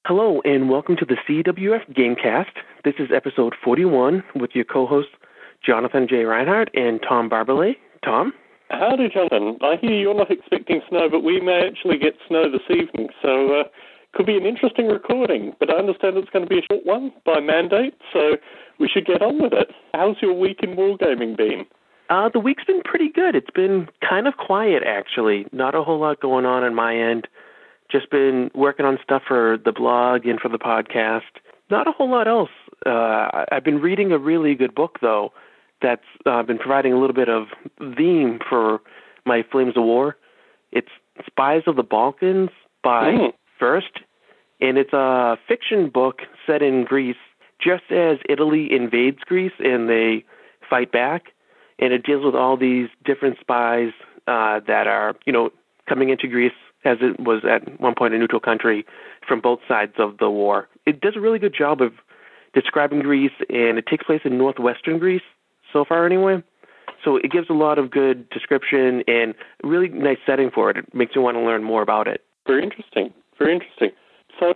Hello, and welcome to the CWF Gamecast. This is episode 41 with your co-hosts Jonathan J. Reinhardt and Tom Barbalet. Tom? Howdy, Jonathan. I hear you're not expecting snow, but we may actually get snow this evening, so could be an interesting recording. But I understand it's going to be a short one by mandate, so we should get on with it. How's your week in wargaming been? The week's been pretty good. It's been kind of quiet, actually. Not a whole lot going on my end. Just been working on stuff for the blog and for the podcast. Not a whole lot else. I've been reading a really good book, though, that's been providing a little bit of theme for my Flames of War. It's Spies of the Balkans by First, and it's a fiction book set in Greece, just as Italy invades Greece and they fight back, and it deals with all these different spies that are, coming into Greece as it was at one point a neutral country from both sides of the war. It does a really good job of describing Greece, and it takes place in northwestern Greece, so far anyway. So it gives a lot of good description and a really nice setting for it. It makes you want to learn more about it. Very interesting. Very interesting. So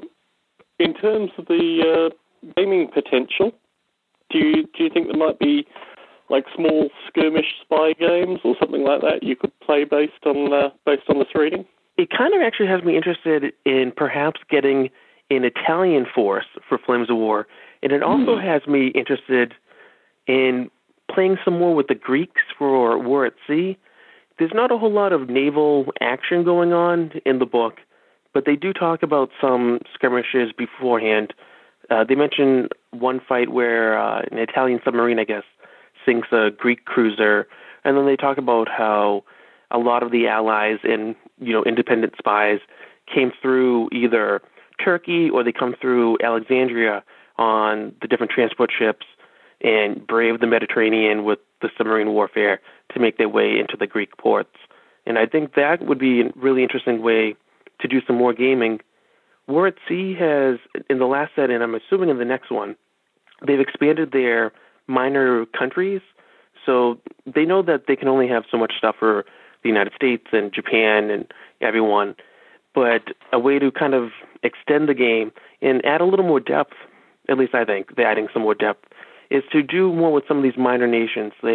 in terms of the gaming potential, do you think there might be like small skirmish spy games or something like that you could play based on this reading? It kind of actually has me interested in perhaps getting an Italian force for Flames of War, and it also has me interested in playing some more with the Greeks for War at Sea. There's not a whole lot of naval action going on in the book, but they do talk about some skirmishes beforehand. They mention one fight where an Italian submarine, I guess, sinks a Greek cruiser, and then they talk about how a lot of the allies and independent spies came through either Turkey or they come through Alexandria on the different transport ships and brave the Mediterranean with the submarine warfare to make their way into the Greek ports. And I think that would be a really interesting way to do some more gaming. War at Sea has, in the last set, and I'm assuming in the next one, they've expanded their minor countries, so they know that they can only have so much stuff for the United States and Japan and everyone, but a way to kind of extend the game and add a little more depth, at least I think they're adding some more depth, is to do more with some of these minor nations. The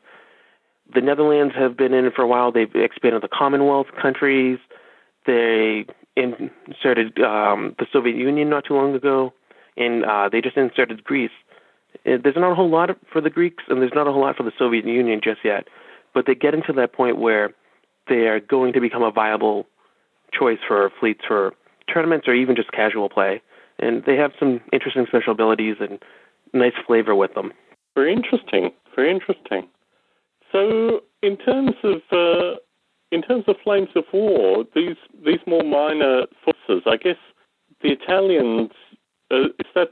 Netherlands have been in it for a while. They've expanded the Commonwealth countries. They inserted the Soviet Union not too long ago, and they just inserted Greece. There's not a whole lot for the Greeks, and there's not a whole lot for the Soviet Union just yet, but they get into that point where they are going to become a viable choice for fleets for tournaments or even just casual play, and they have some interesting special abilities and nice flavor with them. Very interesting. Very interesting. So, in terms of Flames of War, these more minor forces, I guess the Italians, is that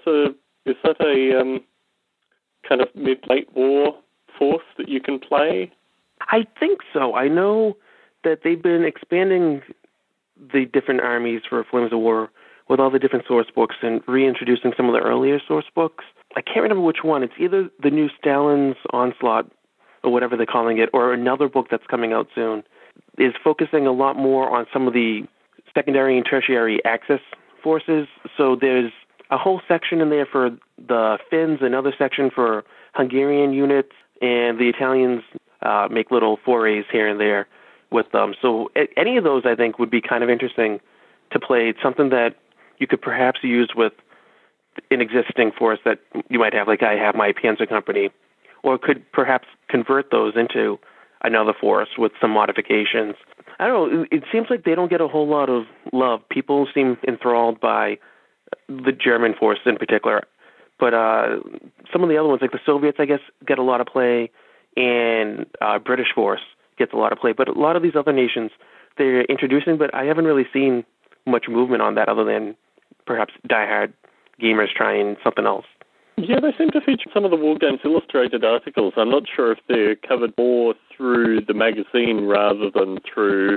a kind of mid-late war force that you can play? I think so. I know that they've been expanding the different armies for Flames of War with all the different source books and reintroducing some of the earlier source books. I can't remember which one. It's either the new Stalin's Onslaught or whatever they're calling it, or another book that's coming out soon, is focusing a lot more on some of the secondary and tertiary Axis forces. So there's a whole section in there for the Finns, another section for Hungarian units, and the Italians make little forays here and there with them. So any of those, I think, would be kind of interesting to play. It's something that you could perhaps use with an existing force that you might have, like I have my Panzer Company, or could perhaps convert those into another force with some modifications. I don't know. It seems like they don't get a whole lot of love. People seem enthralled by the German force in particular. But some of the other ones, like the Soviets, I guess, get a lot of play, and British force gets a lot of play. But a lot of these other nations, they're introducing, but I haven't really seen much movement on that other than perhaps diehard gamers trying something else. Yeah, they seem to feature some of the War Games Illustrated articles. I'm not sure if they're covered more through the magazine rather than through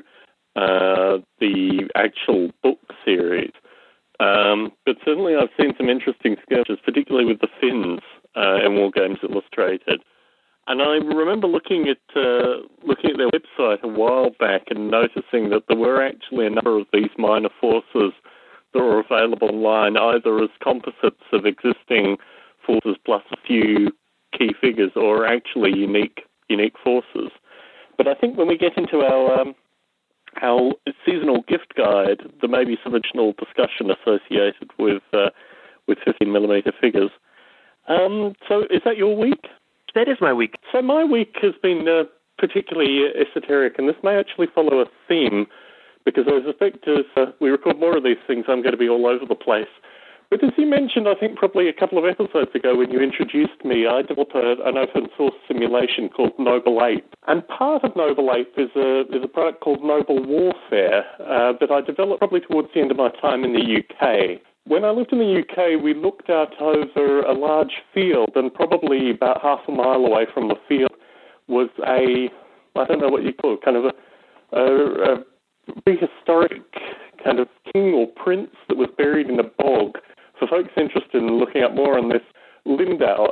the actual book series. But certainly I've seen some interesting sketches, particularly with the Finns in War Games Illustrated. And I remember looking at their website a while back and noticing that there were actually a number of these minor forces that are available online, either as composites of existing forces plus a few key figures, or actually unique forces. But I think when we get into our seasonal gift guide, there may be some additional discussion associated with 15mm figures. So is that your week? That is my week. So my week has been particularly esoteric, and this may actually follow a theme, because I suspect as we record more of these things, I'm going to be all over the place. But as you mentioned, I think probably a couple of episodes ago when you introduced me, I developed an open source simulation called Noble Ape. And part of Noble Ape is a product called Noble Warfare that I developed probably towards the end of my time in the UK. When I lived in the UK, we looked out over a large field, and probably about half a mile away from the field was I don't know what you call it, kind of a prehistoric kind of king or prince that was buried in a bog. For folks interested in looking up more on this, Lindow,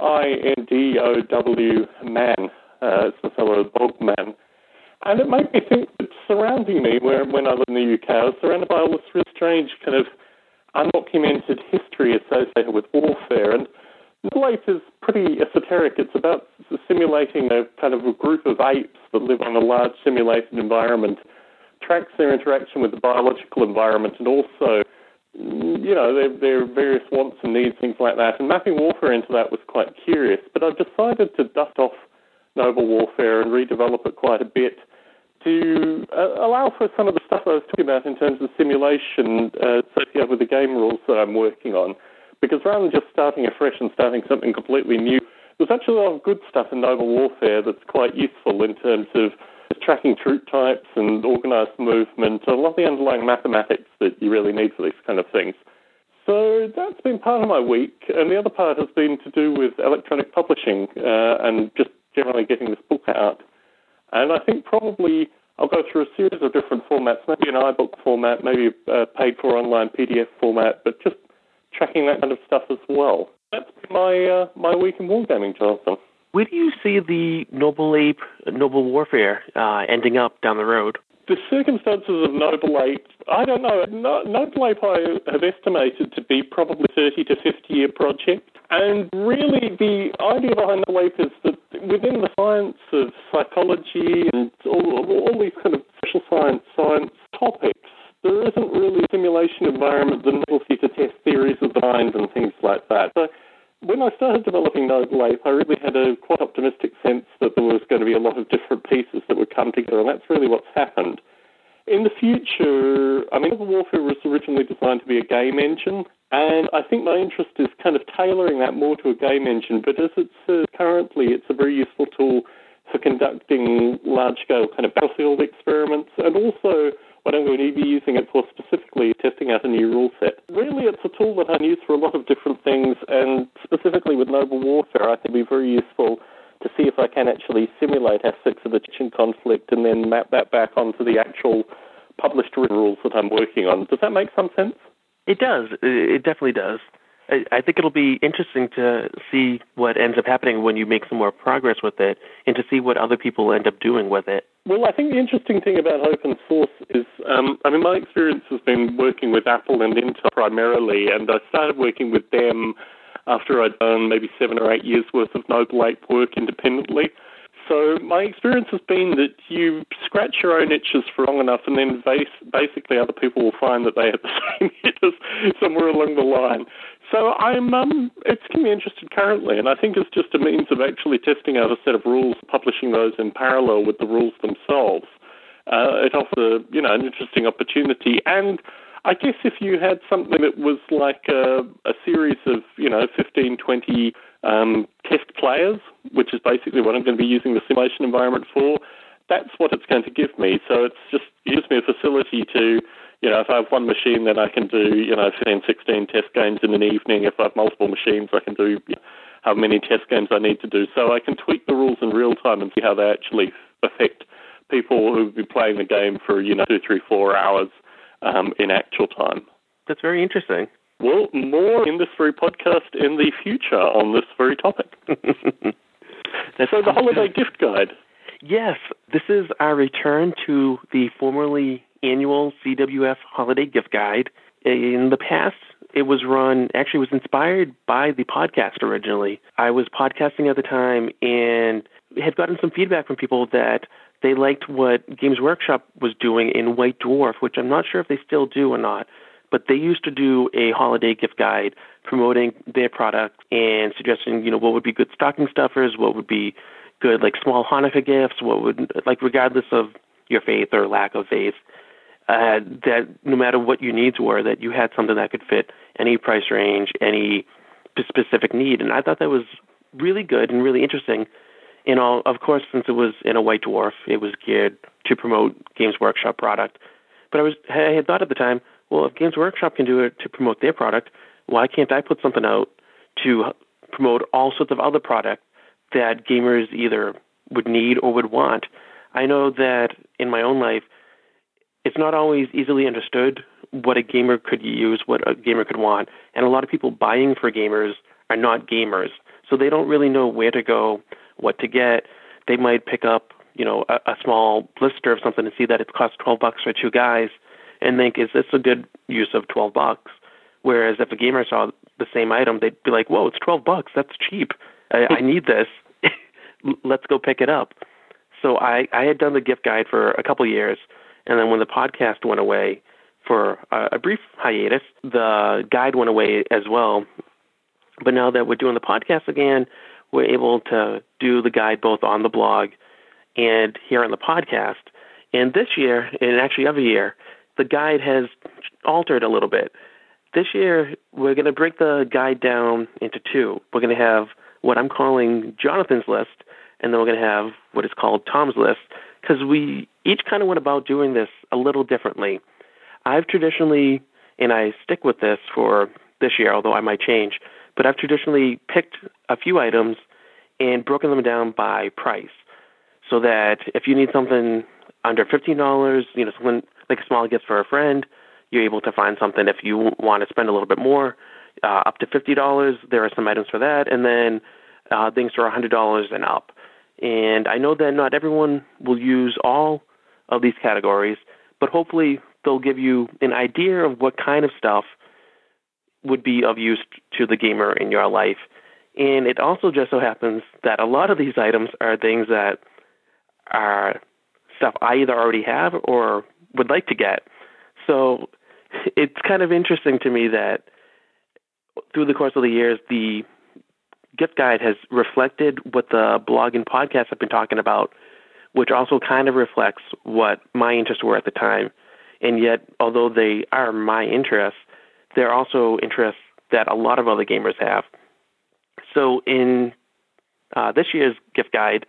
Lindow man, it's the fellow bog man. And it made me think that surrounding me, when I lived in the UK, I was surrounded by all this really strange kind of undocumented history associated with warfare. And Noble Ape is pretty esoteric. It's about simulating a kind of a group of apes that live on a large simulated environment, tracks their interaction with the biological environment, and also, you know, their various wants and needs, things like that. And mapping warfare into that was quite curious. But I've decided to dust off Noble Warfare and redevelop it quite a bit to allow for some of the stuff I was talking about in terms of simulation associated with the game rules that I'm working on. Because rather than just starting afresh and starting something completely new, there's actually a lot of good stuff in Noble Warfare that's quite useful in terms of tracking troop types and organised movement, a lot of the underlying mathematics that you really need for these kind of things. So that's been part of my week, and the other part has been to do with electronic publishing and just generally getting this book out. And I think probably I'll go through a series of different formats, maybe an iBook format, maybe a paid-for online PDF format, but just tracking that kind of stuff as well. That's been my week in wargaming, Jonathan. Where do you see the Noble Ape, Noble Warfare ending up down the road? The circumstances of Noble Ape, I don't know. Noble Ape I have estimated to be probably a 30 to 50-year project. And really the idea behind Noble Ape is that within the science of psychology and all these kind of social science topics, there isn't really a simulation environment that enables you to test theories of the mind and things like that. So when I started developing Noble Ape, I really had a quite optimistic sense that there was going to be a lot of different pieces that would come together, and that's really what's happened. In the future, I mean, Noble Warfare was originally designed to be a game engine, and I think my interest is kind of tailoring that more to a game engine, but as it's currently, it's a very useful tool for conducting large-scale kind of battlefield experiments, and also what I'm going to be using it for specifically testing out a new rule set. Really, it's a tool that I can use for a lot of different things, and specifically with Noble Warfare, I think it would be very useful to see if I can actually simulate aspects of the Chechen conflict and then map that back onto the actual published written rules that I'm working on. Does that make some sense? It does. It definitely does. I think it'll be interesting to see what ends up happening when you make some more progress with it and to see what other people end up doing with it. Well, I think the interesting thing about open source is, my experience has been working with Apple and Intel primarily, and I started working with them after I'd done maybe 7 or 8 years' worth of Noble Ape work independently. So my experience has been that you scratch your own itches for long enough, and then basically other people will find that they have the same itches somewhere along the line. So it's keeping me interested currently, and I think it's just a means of actually testing out a set of rules, publishing those in parallel with the rules themselves. It offers an interesting opportunity, and I guess if you had something that was like a series of 15, 20 test players, which is basically what I'm going to be using the simulation environment for, that's what it's going to give me. So it gives me a facility to, if I have one machine, then I can do, 15, 16 test games in an evening. If I have multiple machines, I can do how many test games I need to do. So I can tweak the rules in real time and see how they actually affect people who will be playing the game for, 2, 3, 4 hours in actual time. That's very interesting. Well, more in this very podcast in the future on this very topic. So the holiday gift guide. Yes, this is our return to the formerly annual CWF holiday gift guide. In the past, it was inspired by the podcast originally. I was podcasting at the time and had gotten some feedback from people that they liked what Games Workshop was doing in White Dwarf, which I'm not sure if they still do or not, but they used to do a holiday gift guide promoting their product and suggesting, what would be good stocking stuffers, what would be good, like, small Hanukkah gifts, what would, like, regardless of your faith or lack of faith, that no matter what your needs were, that you had something that could fit any price range, any specific need. And I thought that was really good and really interesting. And of course, since it was in a White Dwarf, it was geared to promote Games Workshop product. But I had thought at the time, well, if Games Workshop can do it to promote their product, why can't I put something out to promote all sorts of other products that gamers either would need or would want? I know that in my own life, it's not always easily understood what a gamer could use, what a gamer could want. And a lot of people buying for gamers are not gamers. So they don't really know where to go, what to get. They might pick up, a small blister of something and see that it costs $12 for two guys and think, is this a good use of $12? Whereas if a gamer saw the same item, they'd be like, whoa, it's $12. That's cheap. I need this. Let's go pick it up. So I had done the gift guide for a couple years. And then when the podcast went away for a brief hiatus, the guide went away as well. But now that we're doing the podcast again, we're able to do the guide both on the blog and here on the podcast. And this year, and actually every year, the guide has altered a little bit. This year, we're going to break the guide down into two. We're going to have what I'm calling Jonathan's list, and then we're going to have what is called Tom's list, because we each kind of went about doing this a little differently. I've traditionally, and I stick with this for this year, although I might change, but I've traditionally picked a few items and broken them down by price, so that if you need something under $15, something like a small gift for a friend, you're able to find something. If you want to spend a little bit more, up to $50, there are some items for that, and then things for $100 and up. And I know that not everyone will use all of these categories, but hopefully they'll give you an idea of what kind of stuff would be of use to the gamer in your life. And it also just so happens that a lot of these items are things that are stuff I either already have or would like to get. So it's kind of interesting to me that through the course of the years, the gift guide has reflected what the blog and podcast have been talking about, which also kind of reflects what my interests were at the time. And yet, although they are my interests, they're also interests that a lot of other gamers have. So in this year's gift guide,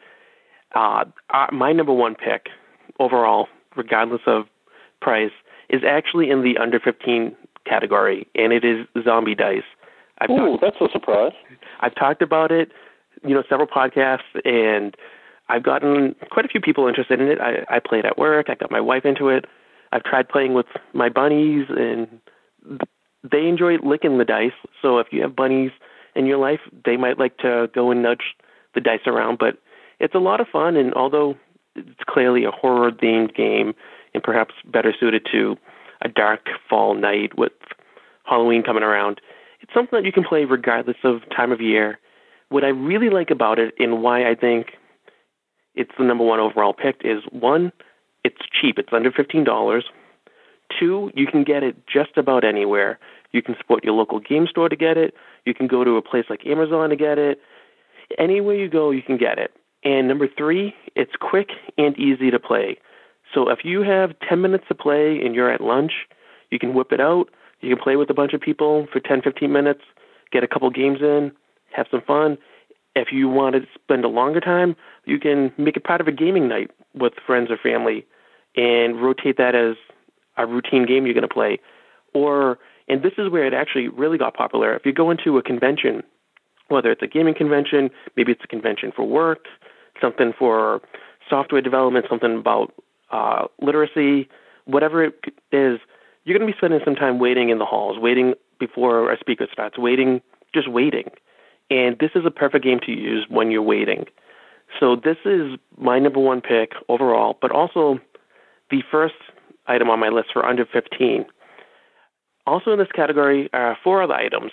my number one pick overall, regardless of price, is actually in the under 15 category, and it is zombie dice. That's a surprise. I've talked about it, several podcasts, and I've gotten quite a few people interested in it. I play it at work. I got my wife into it. I've tried playing with my bunnies, and they enjoy licking the dice. So if you have bunnies in your life, they might like to go and nudge the dice around. But it's a lot of fun, and although it's clearly a horror-themed game and perhaps better suited to a dark fall night with Halloween coming around, it's something that you can play regardless of time of year. What I really like about it and why I think it's the number one overall pick is, one, it's cheap. It's under $15. Two, you can get it just about anywhere. You can support your local game store to get it. You can go to a place like Amazon to get it. Anywhere you go, you can get it. And number three, it's quick and easy to play. So if you have 10 minutes to play and you're at lunch, you can whip it out. You can play with a bunch of people for 10, 15 minutes, get a couple games in, have some fun. If you want to spend a longer time, you can make it part of a gaming night with friends or family and rotate that as a routine game you're going to play. And this is where it actually really got popular. If you go into a convention, whether it's a gaming convention, maybe it's a convention for work, something for software development, something about literacy, whatever it is, you're going to be spending some time waiting in the halls, waiting before a speaker starts, just waiting. And this is a perfect game to use when you're waiting. So this is my number one pick overall, but also the first item on my list for under 15. Also in this category are 4 other items,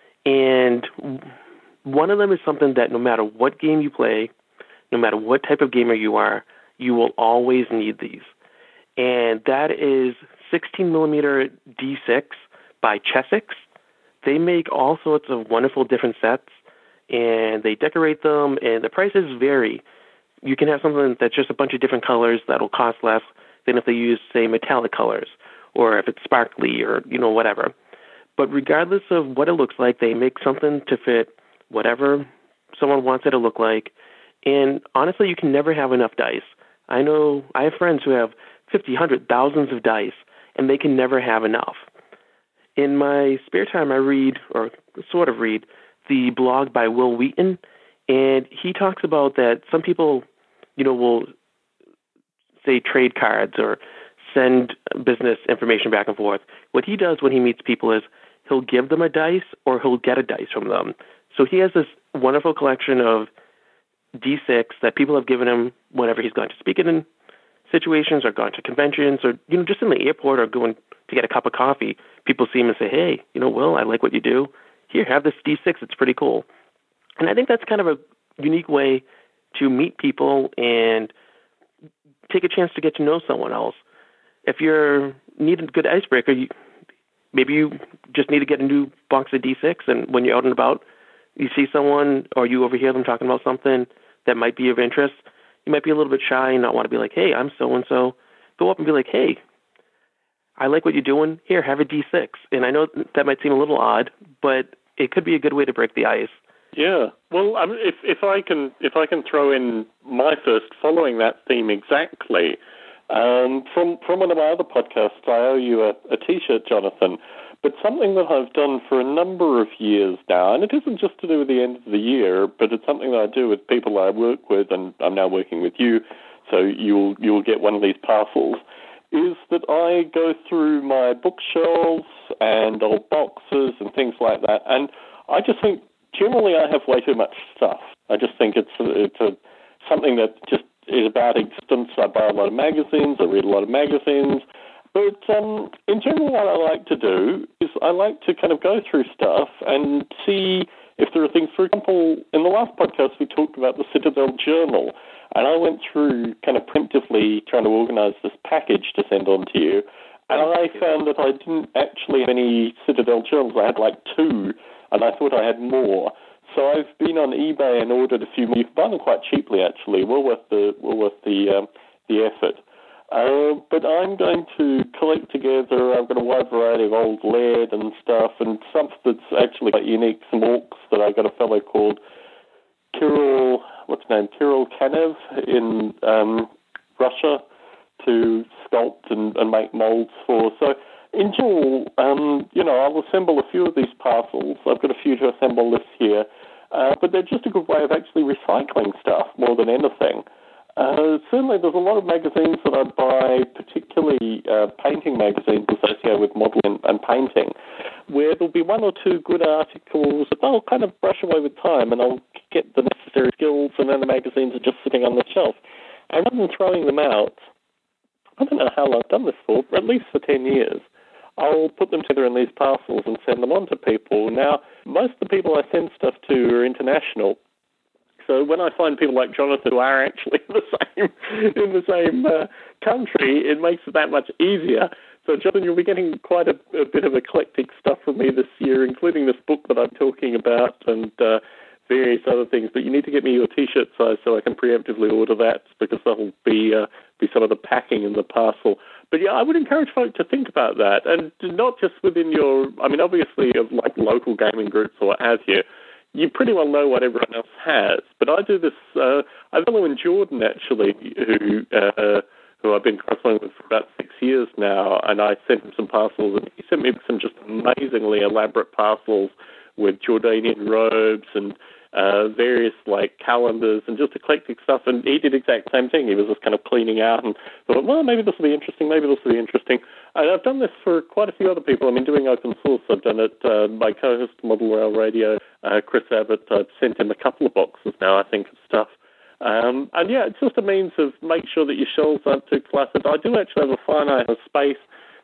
and one of them is something that no matter what game you play, no matter what type of gamer you are, you will always need these. And that is 16mm D6 by Chessex. They make all sorts of wonderful different sets, and they decorate them, and the prices vary. You can have something that's just a bunch of different colors that'll cost less than if they use, say, metallic colors, or if it's sparkly, or, whatever. But regardless of what it looks like, they make something to fit whatever someone wants it to look like. And honestly, you can never have enough dice. I know I have friends who have 50, 100, thousands of dice, and they can never have enough. In my spare time, I read, or sort of read, the blog by Will Wheaton, and he talks about that some people, will say trade cards or send business information back and forth. What he does when he meets people is he'll give them a dice or he'll get a dice from them. So he has this wonderful collection of D6 that people have given him whenever he's gone to speak in situations or gone to conventions or, just in the airport or going to get a cup of coffee. People see him and say, hey, Will, I like what you do. Here, have this D6. It's pretty cool. And I think that's kind of a unique way to meet people and take a chance to get to know someone else. If you're needing a good icebreaker, maybe you just need to get a new box of D6, and when you're out and about, you see someone or you overhear them talking about something that might be of interest, you might be a little bit shy and not want to be like, hey, I'm so-and-so. Go up and be like, hey, I like what you're doing. Here, have a D6. And I know that might seem a little odd, but it could be a good way to break the ice. Yeah. Well, if I can throw in my first following that theme exactly, from one of my other podcasts, I owe you a T-shirt, Jonathan. But something that I've done for a number of years now, and it isn't just to do with the end of the year, but it's something that I do with people I work with, and I'm now working with you, so you'll get one of these parcels, is that I go through my bookshelves and old boxes and things like that, and I just think generally I have way too much stuff. I just think it's something that just is about existence. I buy a lot of magazines, I read a lot of magazines, but in general what I like to do is I like to kind of go through stuff and see if there are things. For example, in the last podcast we talked about the Citadel Journal, and I went through kind of preemptively trying to organize this package to send on to you, and I found that I didn't actually have any Citadel Journals. I had like 2, and I thought I had more. So I've been on eBay and ordered a few more. You can buy them quite cheaply, actually. Well worth the effort. But I'm going to collect together. I've got a wide variety of old lead and stuff, and stuff that's actually quite unique. Some orcs that I got a fellow called Kirill Kanev in Russia to sculpt and make molds for. So in general, I'll assemble a few of these parcels. I've got a few to assemble this year, but they're just a good way of actually recycling stuff more than anything. Certainly there's a lot of magazines that I buy, particularly painting magazines associated with modelling and painting, where there'll be 1 or 2 good articles that I'll kind of brush away with time, and I'll get the necessary skills, and then the magazines are just sitting on the shelf. And rather than throwing them out, I don't know how long I've done this for, but at least for 10 years, I'll put them together in these parcels and send them on to people. Now, most of the people I send stuff to are international. So when I find people like Jonathan who are actually in the same country, it makes it that much easier. So, Jonathan, you'll be getting quite a bit of eclectic stuff from me this year, including this book that I'm talking about and various other things. But you need to get me your T-shirt size so I can preemptively order that, because that'll be some of the packing in the parcel. But yeah, I would encourage folk to think about that, and not just within obviously of like local gaming groups or what have you. You pretty well know what everyone else has, but I do this. I have a fellow in Jordan actually who I've been corresponding with for about 6 years now, and I sent him some parcels, and he sent me some just amazingly elaborate parcels with Jordanian robes and various like calendars and just eclectic stuff. And he did the exact same thing. He was just kind of cleaning out and thought, well, maybe this will be interesting. Maybe this will be interesting. And I've done this for quite a few other people. I mean, doing open source, I've done it. My co-host, Model Rail Radio, Chris Abbott, I've sent him a couple of boxes now, I think, of stuff. And yeah, it's just a means of make sure that your shelves aren't too cluttered. I do actually have a finite space,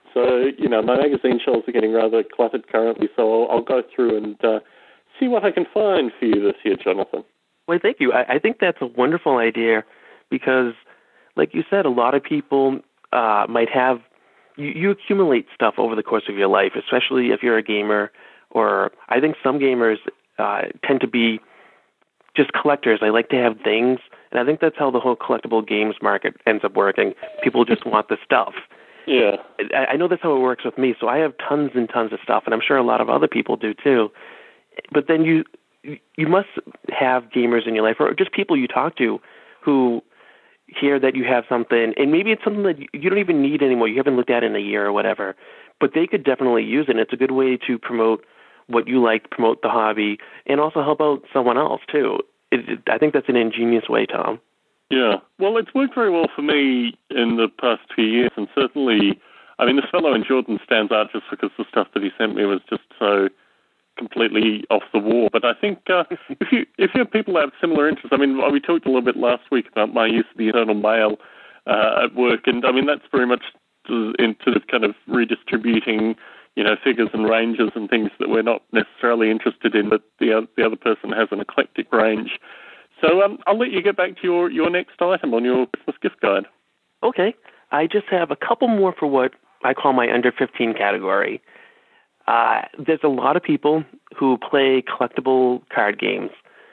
So, my magazine shelves are getting rather cluttered currently, so I'll go through and see what I can find for you this year, Jonathan. Well, thank you. I think that's a wonderful idea because, like you said, a lot of people might have, you accumulate stuff over the course of your life, especially if you're a gamer, or I think some gamers tend to be just collectors. They like to have things, and I think that's how the whole collectible games market ends up working. People just want the stuff. Yeah. I know that's how it works with me, so I have tons and tons of stuff, and I'm sure a lot of other people do too. But then you must have gamers in your life, or just people you talk to who hear that you have something, and maybe it's something that you don't even need anymore. You haven't looked at it in a year or whatever, but they could definitely use it. And it's a good way to promote what you like, promote the hobby, and also help out someone else too. I think that's an ingenious way, Tom. Yeah. Well, it's worked very well for me in the past few years, and certainly, this fellow in Jordan stands out just because the stuff that he sent me was just so completely off the wall. But I think if you have people that have similar interests, we talked a little bit last week about my use of the internal mail at work, and that's very much into kind of redistributing, figures and ranges and things that we're not necessarily interested in, but the other person has an eclectic range. So I'll let you get back to your next item on your Christmas gift guide. Okay. I just have a couple more for what I call my under 15 category. There's a lot of people who play collectible card games.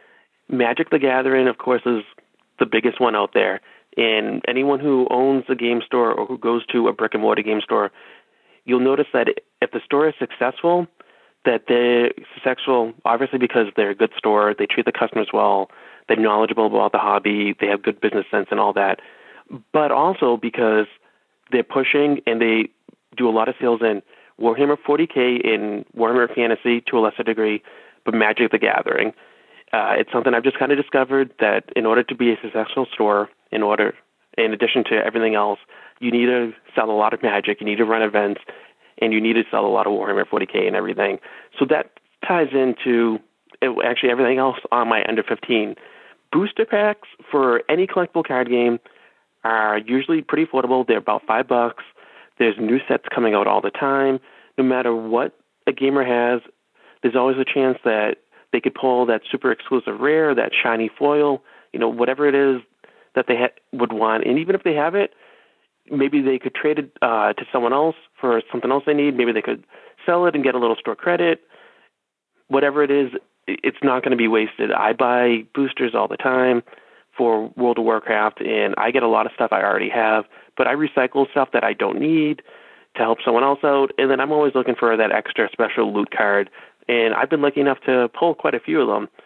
Magic the Gathering, of course, is the biggest one out there. And anyone who owns a game store or who goes to a brick-and-mortar game store, you'll notice that if the store is successful, that they're successful obviously because they're a good store, they treat the customers well, they're knowledgeable about the hobby, they have good business sense and all that, but also because they're pushing and they do a lot of sales in Warhammer 40K, in Warhammer Fantasy to a lesser degree, but Magic the Gathering. It's something I've just kind of discovered that in order to be a successful store, in addition to everything else, you need to sell a lot of Magic, you need to run events, and you need to sell a lot of Warhammer 40K and everything. So that ties into actually everything else on my under 15. Booster packs for any collectible card game are usually pretty affordable. They're about $5. There's new sets coming out all the time. No matter what a gamer has, there's always a chance that they could pull that super exclusive rare, that shiny foil, whatever it is that they would want. And even if they have it, maybe they could trade it to someone else for something else they need. Maybe they could sell it and get a little store credit. Whatever it is, it's not going to be wasted. I buy boosters all the time for World of Warcraft, and I get a lot of stuff I already have, but I recycle stuff that I don't need to help someone else out, and then I'm always looking for that extra special loot card, and I've been lucky enough to pull quite a few of them.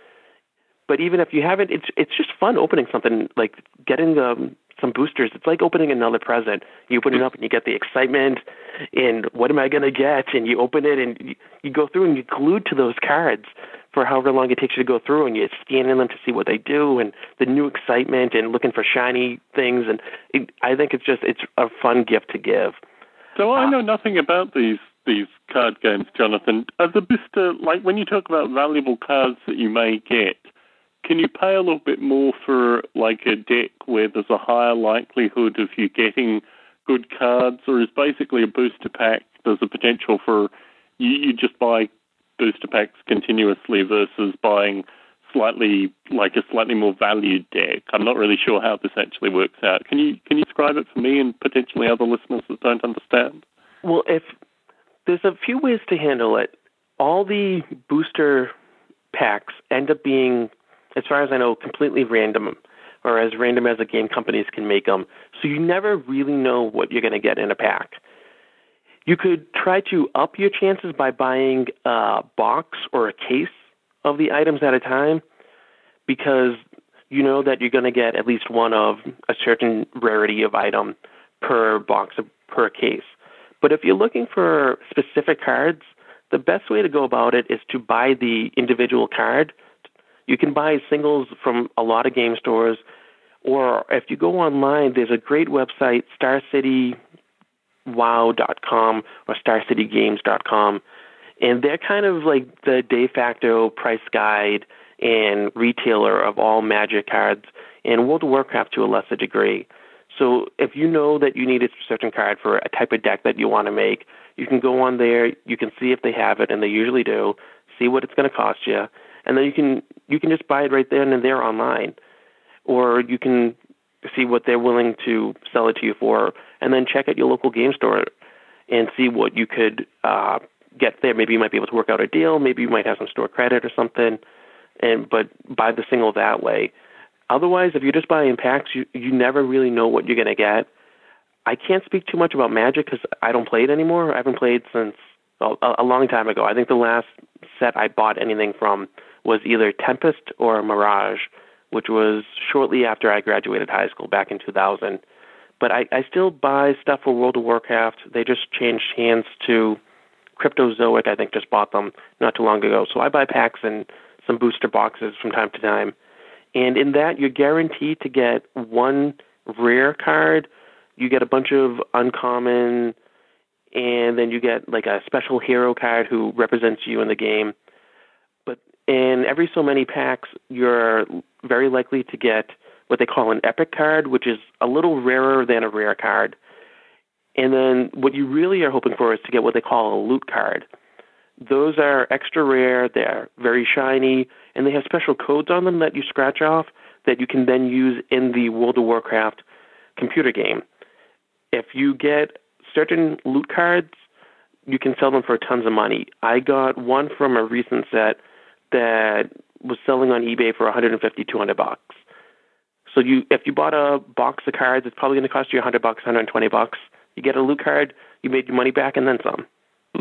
But even if you haven't, it's just fun opening something, like getting some boosters. It's like opening another present. You open it up and you get the excitement, and what am I going to get? And you open it and you go through and you're glued to those cards for however long it takes you to go through, and you're scanning them to see what they do and the new excitement and looking for shiny things. And I think it's a fun gift to give. So I know nothing about these card games, Jonathan. Are the booster, like when you talk about valuable cards that you may get, can you pay a little bit more for like a deck where there's a higher likelihood of you getting good cards, or is basically a booster pack, there's a potential for you just buy booster packs continuously versus buying slightly more valued deck? I'm not really sure how this actually works out. Can you describe it for me and potentially other listeners that don't understand? Well, if there's a few ways to handle it. All the booster packs end up being, as far as I know, completely random, or as random as the game companies can make them. So you never really know what you're going to get in a pack. You could try to up your chances by buying a box or a case of the items at a time, because you know that you're going to get at least one of a certain rarity of item per box, per case. But if you're looking for specific cards, the best way to go about it is to buy the individual card. You can buy singles from a lot of game stores, or if you go online, there's a great website, StarCityWow.com or StarCityGames.com, and they're kind of like the de facto price guide and retailer of all Magic cards and World of Warcraft to a lesser degree. So if you know that you need a certain card for a type of deck that you want to make, you can go on there, you can see if they have it, and they usually do, see what it's going to cost you, and then you can just buy it right then and there online. Or you can see what they're willing to sell it to you for, and then check at your local game store and see what you could get there. Maybe you might be able to work out a deal. Maybe you might have some store credit or something, but buy the single that way. Otherwise, if you just buy in packs, you never really know what you're going to get. I can't speak too much about Magic because I don't play it anymore. I haven't played since a long time ago. I think the last set I bought anything from was either Tempest or Mirage, which was shortly after I graduated high school back in 2000. But I still buy stuff for World of Warcraft. They just changed hands to Cryptozoic, I think, just bought them not too long ago. So I buy packs and some booster boxes from time to time. And in that, you're guaranteed to get one rare card. You get a bunch of uncommon, and then you get like a special hero card who represents you in the game. But in every so many packs, you're very likely to get what they call an epic card, which is a little rarer than a rare card. And then what you really are hoping for is to get what they call a loot card. Those are extra rare, they're very shiny, and they have special codes on them that you scratch off that you can then use in the World of Warcraft computer game. If you get certain loot cards, you can sell them for tons of money. I got one from a recent set that was selling on eBay for $150, $200. So if you bought a box of cards, it's probably going to cost you $100, $120. You get a loot card, you made your money back and then some.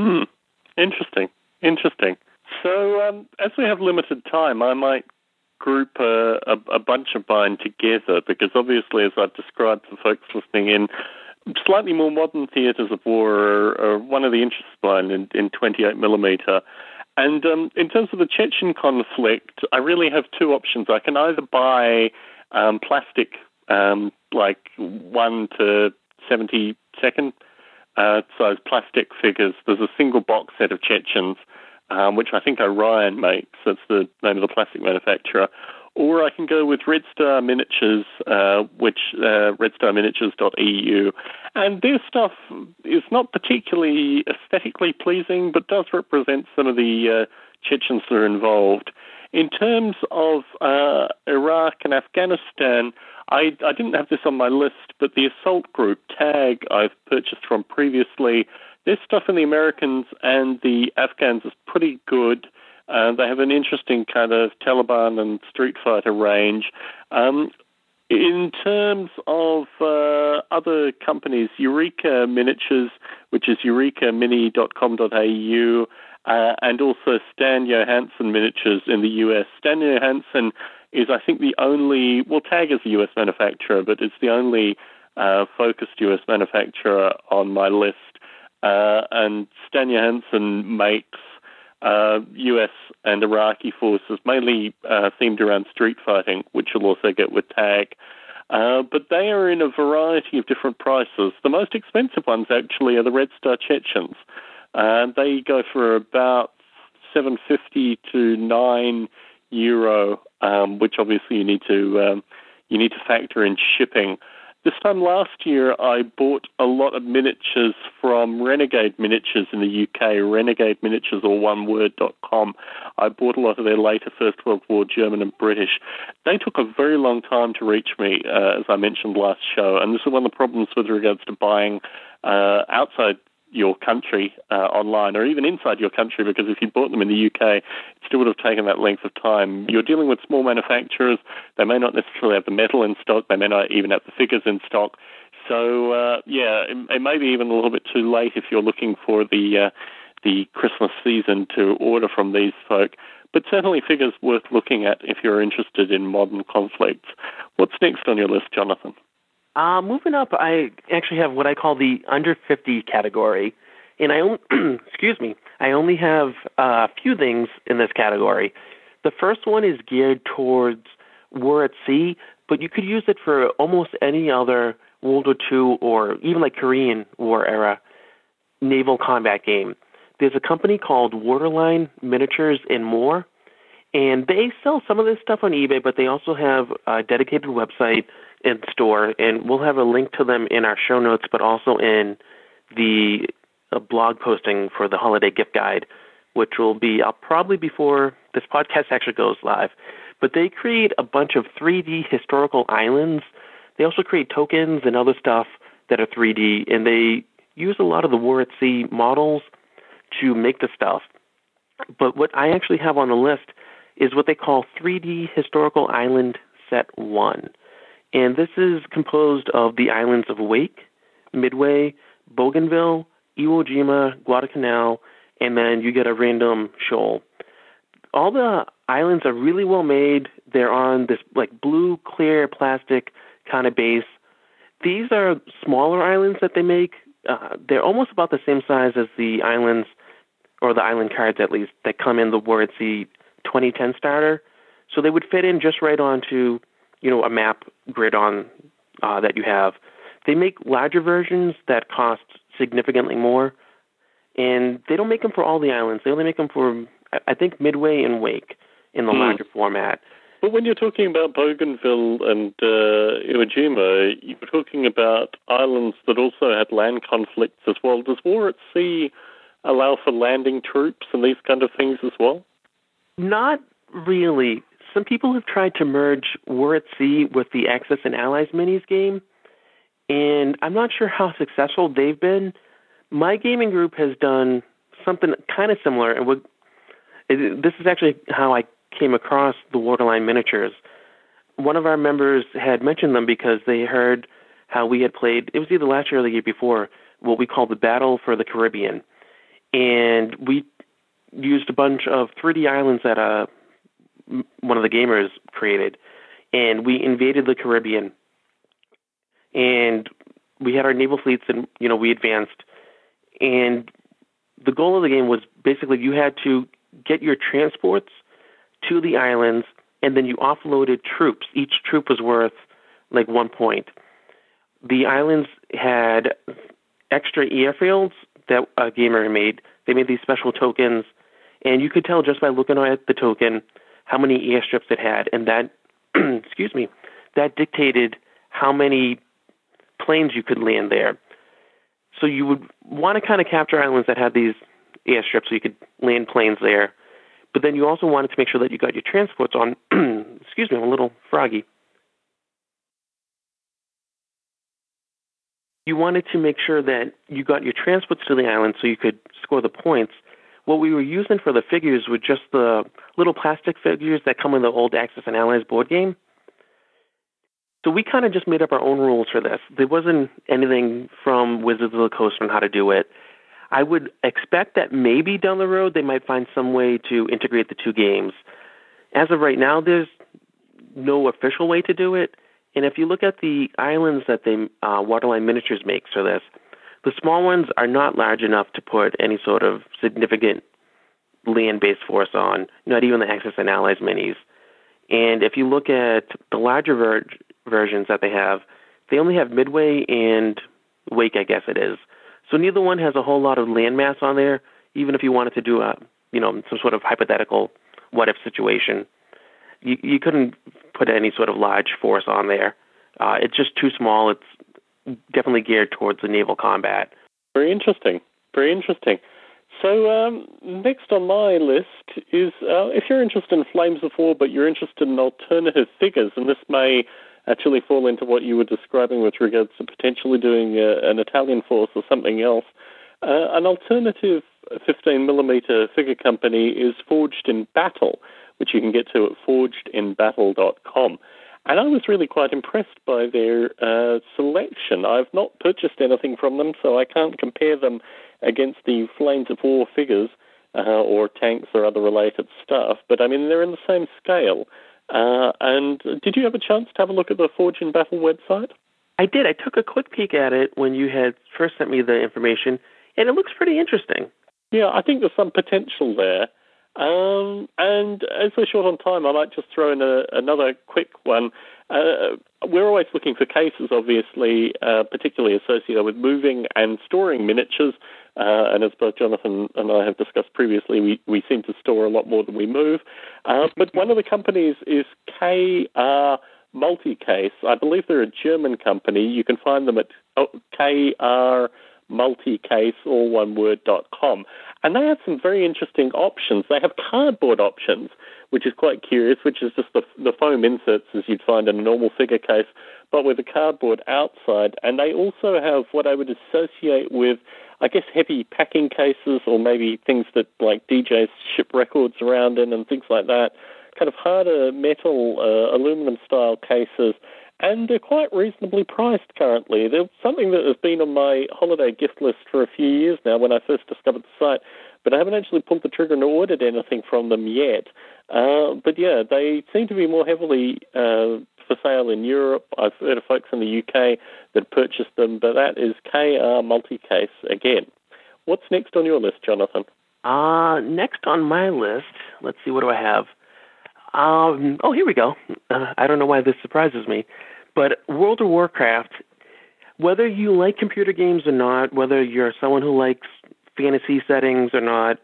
Interesting. So as we have limited time, I might group a bunch of mine together because obviously, as I've described for folks listening in, slightly more modern theatres of war are one of the interests of mine in 28mm. And in terms of the Chechen conflict, I really have two options. I can either buy plastic, like 1 to 72nd size plastic figures. There's a single box set of Chechens, which I think Orion makes. That's the name of the plastic manufacturer. Or I can go with Red Star Miniatures, which redstarminiatures.eu. And their stuff is not particularly aesthetically pleasing, but does represent some of the Chechens that are involved. In terms of Iraq and Afghanistan, I didn't have this on my list, but the assault group, TAG, I've purchased from previously. Their stuff in the Americans and the Afghans is pretty good. They have an interesting kind of Taliban and Street Fighter range. In terms of other companies, Eureka Miniatures, which is eurekamini.com.au, and also Stan Johansson Miniatures in the US. Stan Johansson is, I think, the only, well, TAG is a US manufacturer, but it's the only focused US manufacturer on my list. And Stan Johansson makes US and Iraqi forces, mainly themed around street fighting, which you'll also get with TAG. But they are in a variety of different prices. The most expensive ones, actually, are the Red Star Chechens. They go for about €7.50 to €9, which obviously you need to factor in shipping. This time last year, I bought a lot of miniatures from Renegade Miniatures in the UK, Renegade Miniatures or oneword.com. I bought a lot of their later First World War German and British. They took a very long time to reach me, as I mentioned last show, and this is one of the problems with regards to buying outside your country online, or even inside your country, because if you bought them in the UK, it still would have taken that length of time. You're dealing with small manufacturers. They may not necessarily have the metal in stock. They may not even have the figures in stock. So, it may be even a little bit too late if you're looking for the Christmas season to order from these folk. But certainly figures worth looking at if you're interested in modern conflicts. What's next on your list, Jonathan? Moving up, I actually have what I call the under 50 category, and I only have a few things in this category. The first one is geared towards war at sea, but you could use it for almost any other World War II or even like Korean War era naval combat game. There's a company called Waterline Miniatures and More, and they sell some of this stuff on eBay, but they also have a dedicated website in store, and we'll have a link to them in our show notes, but also in the blog posting for the holiday gift guide, which will be up probably before this podcast actually goes live. But they create a bunch of 3D historical islands. They also create tokens and other stuff that are 3D, and they use a lot of the War at Sea models to make the stuff. But what I actually have on the list is what they call 3D Historical Island Set 1. And this is composed of the islands of Wake, Midway, Bougainville, Iwo Jima, Guadalcanal, and then you get a random shoal. All the islands are really well made. They're on this like blue, clear plastic kind of base. These are smaller islands that they make. They're almost about the same size as the islands, or the island cards at least, that come in the War at Sea 2010 starter. So they would fit in just right onto, a map grid on that you have. They make larger versions that cost significantly more, and they don't make them for all the islands. They only make them for, I think, Midway and Wake in the larger format. But when you're talking about Bougainville and Iwo Jima, you were talking about islands that also had land conflicts as well. Does War at Sea allow for landing troops and these kind of things as well? Not really. Some people have tried to merge War at Sea with the Axis and Allies minis game, and I'm not sure how successful they've been. My gaming group has done something kind of similar, and this is actually how I came across the Waterline miniatures. One of our members had mentioned them because they heard how we had played, it was either last year or the year before, what we called the Battle for the Caribbean. And we used a bunch of 3D islands that one of the gamers created, and we invaded the Caribbean. And we had our naval fleets, and we advanced. And the goal of the game was basically you had to get your transports to the islands, and then you offloaded troops. Each troop was worth like 1 point. The islands had extra airfields that a gamer made. They made these special tokens, and you could tell just by looking at the token how many airstrips it had, and that, that dictated how many planes you could land there. So you would want to kind of capture islands that had these airstrips so you could land planes there. But then you also wanted to make sure that you got your transports on, I'm a little froggy. You wanted to make sure that you got your transports to the island so you could score the points. What we were using for the figures were just the little plastic figures that come in the old Axis and Allies board game. So we kind of just made up our own rules for this. There wasn't anything from Wizards of the Coast on how to do it. I would expect that maybe down the road they might find some way to integrate the two games. As of right now, there's no official way to do it. And if you look at the islands that Waterline Miniatures makes for this, the small ones are not large enough to put any sort of significant land-based force on, not even the Axis and Allies minis. And if you look at the larger versions that they have, they only have Midway and Wake, I guess it is. So neither one has a whole lot of landmass on there, even if you wanted to do some sort of hypothetical what-if situation. You couldn't put any sort of large force on there. It's just too small. It's definitely geared towards the naval combat. Very interesting. Very interesting. So next on my list is if you're interested in Flames of War, but you're interested in alternative figures, and this may actually fall into what you were describing with regards to potentially doing an Italian force or something else. An alternative 15mm figure company is Forged in Battle, which you can get to at forgedinbattle.com. And I was really quite impressed by their selection. I've not purchased anything from them, so I can't compare them against the Flames of War figures or tanks or other related stuff. But, I mean, they're in the same scale. And did you have a chance to have a look at the Forge in Battle website? I did. I took a quick peek at it when you had first sent me the information, and it looks pretty interesting. Yeah, I think there's some potential there. And as we're short on time, I might just throw in another quick one. We're always looking for cases, obviously, particularly associated with moving and storing miniatures. And as both Jonathan and I have discussed previously, we seem to store a lot more than we move. But one of the companies is KR Multicase. I believe they're a German company. You can find them at krmulticase, all one word.com. And they have some very interesting options. They have cardboard options, which is quite curious, which is just the foam inserts as you'd find in a normal figure case, but with a cardboard outside. And they also have what I would associate with, I guess, heavy packing cases, or maybe things that like DJs ship records around in and things like that. Kind of harder metal, aluminum-style cases, and they're quite reasonably priced currently. They're something that has been on my holiday gift list for a few years now when I first discovered the site, but I haven't actually pulled the trigger and ordered anything from them yet. But yeah, they seem to be more heavily for sale in Europe. I've heard of folks in the UK that purchased them, but that is KR Multicase again. What's next on your list, Jonathan? Next on my list, let's see, what do I have? Here we go. I don't know why this surprises me, but World of Warcraft, whether you like computer games or not, whether you're someone who likes fantasy settings or not,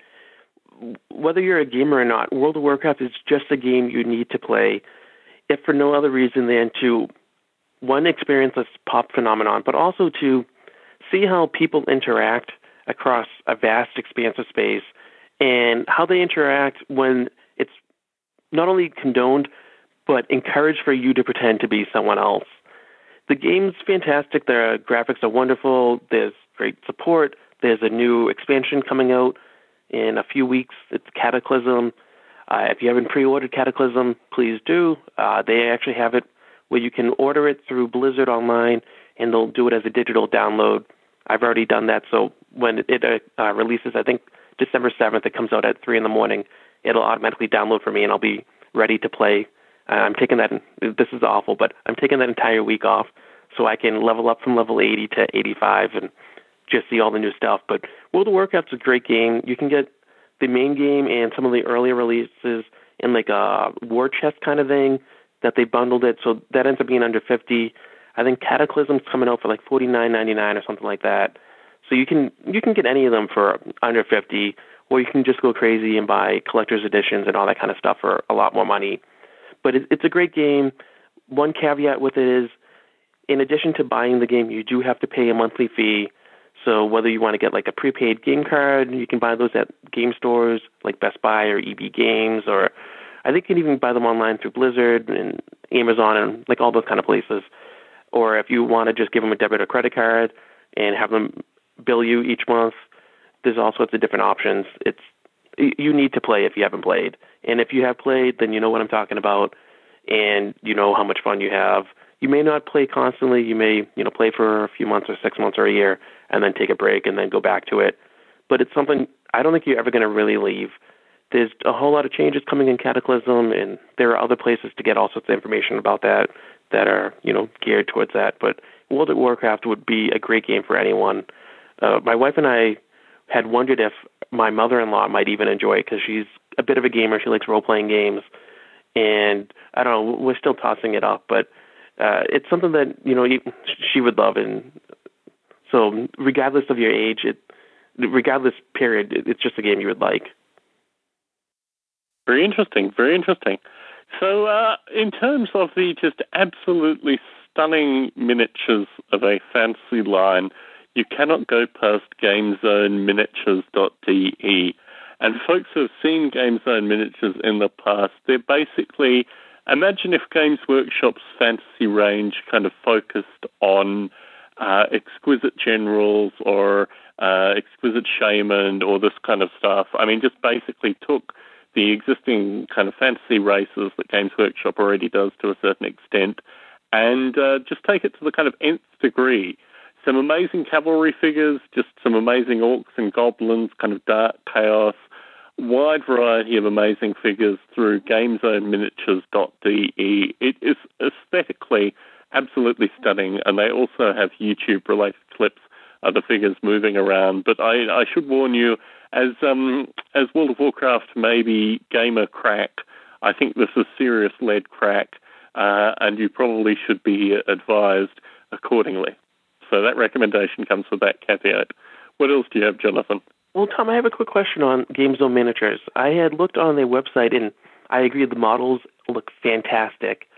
whether you're a gamer or not, World of Warcraft is just a game you need to play, if for no other reason than to, one, experience this pop phenomenon, but also to see how people interact across a vast expanse of space and how they interact when it's not only condoned, but encouraged for you to pretend to be someone else. The game's fantastic. The graphics are wonderful. There's great support. There's a new expansion coming out in a few weeks. It's Cataclysm. If you haven't pre-ordered Cataclysm, please do. They actually have it where you can order it through Blizzard online, and they'll do it as a digital download. I've already done that, so when it releases, I think December 7th, it comes out at 3 in the morning. It'll automatically download for me, and I'll be ready to play. I'm taking that, this is awful, but I'm taking that entire week off so I can level up from level 80 to 85 and just see all the new stuff. But World of Warcraft's a great game. You can get the main game and some of the earlier releases in like a war chest kind of thing that they bundled it, so that ends up being under $50. I think Cataclysm's coming out for like $49.99 or something like that. So you can get any of them for under $50. Or you can just go crazy and buy collector's editions and all that kind of stuff for a lot more money. But it's a great game. One caveat with it is, in addition to buying the game, you do have to pay a monthly fee. So whether you want to get like a prepaid game card, you can buy those at game stores like Best Buy or EB Games, or I think you can even buy them online through Blizzard and Amazon and like all those kind of places. Or if you want to just give them a debit or credit card and have them bill you each month, there's all sorts of different options. You need to play if you haven't played. And if you have played, then you know what I'm talking about, and you know how much fun you have. You may not play constantly. You may, play for a few months or 6 months or a year and then take a break and then go back to it. But it's something I don't think you're ever going to really leave. There's a whole lot of changes coming in Cataclysm, and there are other places to get all sorts of information about that are, geared towards that. But World of Warcraft would be a great game for anyone. My wife and I had wondered if my mother-in-law might even enjoy it because she's a bit of a gamer. She likes role-playing games. And I don't know, we're still tossing it up, but it's something that, she would love. And so regardless of your age, regardless period, it's just a game you would like. Very interesting, very interesting. So in terms of the just absolutely stunning miniatures of a fantasy line, you cannot go past GameZoneMiniatures.de. And folks who have seen GameZone Miniatures in the past, they're basically, imagine if Games Workshop's fantasy range kind of focused on exquisite generals or exquisite shaman or this kind of stuff. I mean, just basically took the existing kind of fantasy races that Games Workshop already does to a certain extent and just take it to the kind of nth degree. Some amazing cavalry figures, just some amazing orcs and goblins, kind of dark chaos, wide variety of amazing figures through GameZoneMiniatures.de. It is aesthetically absolutely stunning, and they also have YouTube-related clips of the figures moving around. But I should warn you, as World of Warcraft may be gamer crack, I think this is serious lead crack, and you probably should be advised accordingly. So that recommendation comes with that caveat. What else do you have, Jonathan? Well, Tom, I have a quick question on GameZone Miniatures. I had looked on their website, and I agree the models look fantastic.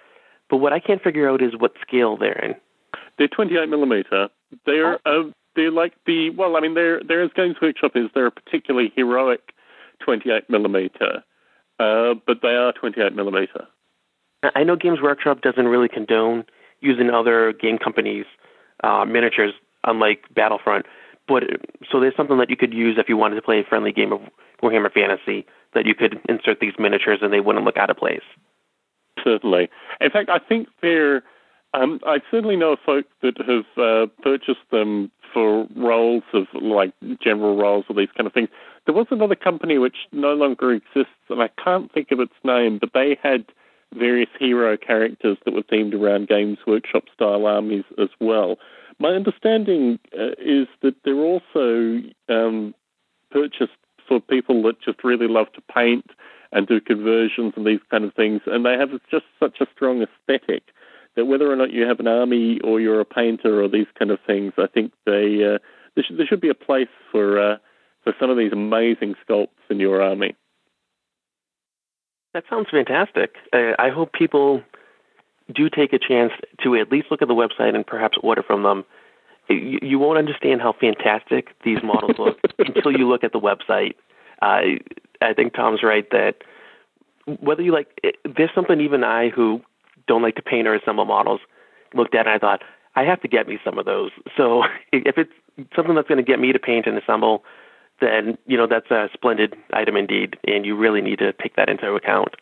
But what I can't figure out is what scale they're in. They're 28 millimeter. They're like they're as Games Workshop is. They're a particularly heroic 28 millimeter, but they are 28 millimeter. I know Games Workshop doesn't really condone using other game companies' miniatures, unlike Battlefront. But so there's something that you could use if you wanted to play a friendly game of Warhammer Fantasy, that you could insert these miniatures and they wouldn't look out of place. Certainly. In fact, I think they're... I certainly know folk that have purchased them for roles of, like, general roles or these kind of things. There was another company which no longer exists, and I can't think of its name, but they had various hero characters that were themed around Games Workshop-style armies as well. My understanding is that they're also purchased for people that just really love to paint and do conversions and these kind of things, and they have just such a strong aesthetic that whether or not you have an army or you're a painter or these kind of things, I think there should be a place for some of these amazing sculpts in your army. That sounds fantastic. I hope people do take a chance to at least look at the website and perhaps order from them. You won't understand how fantastic these models look until you look at the website. I think Tom's right that whether you like, there's something even I who don't like to paint or assemble models looked at and I thought, I have to get me some of those. So if it's something that's going to get me to paint and assemble, then, that's a splendid item indeed, and you really need to take that into account.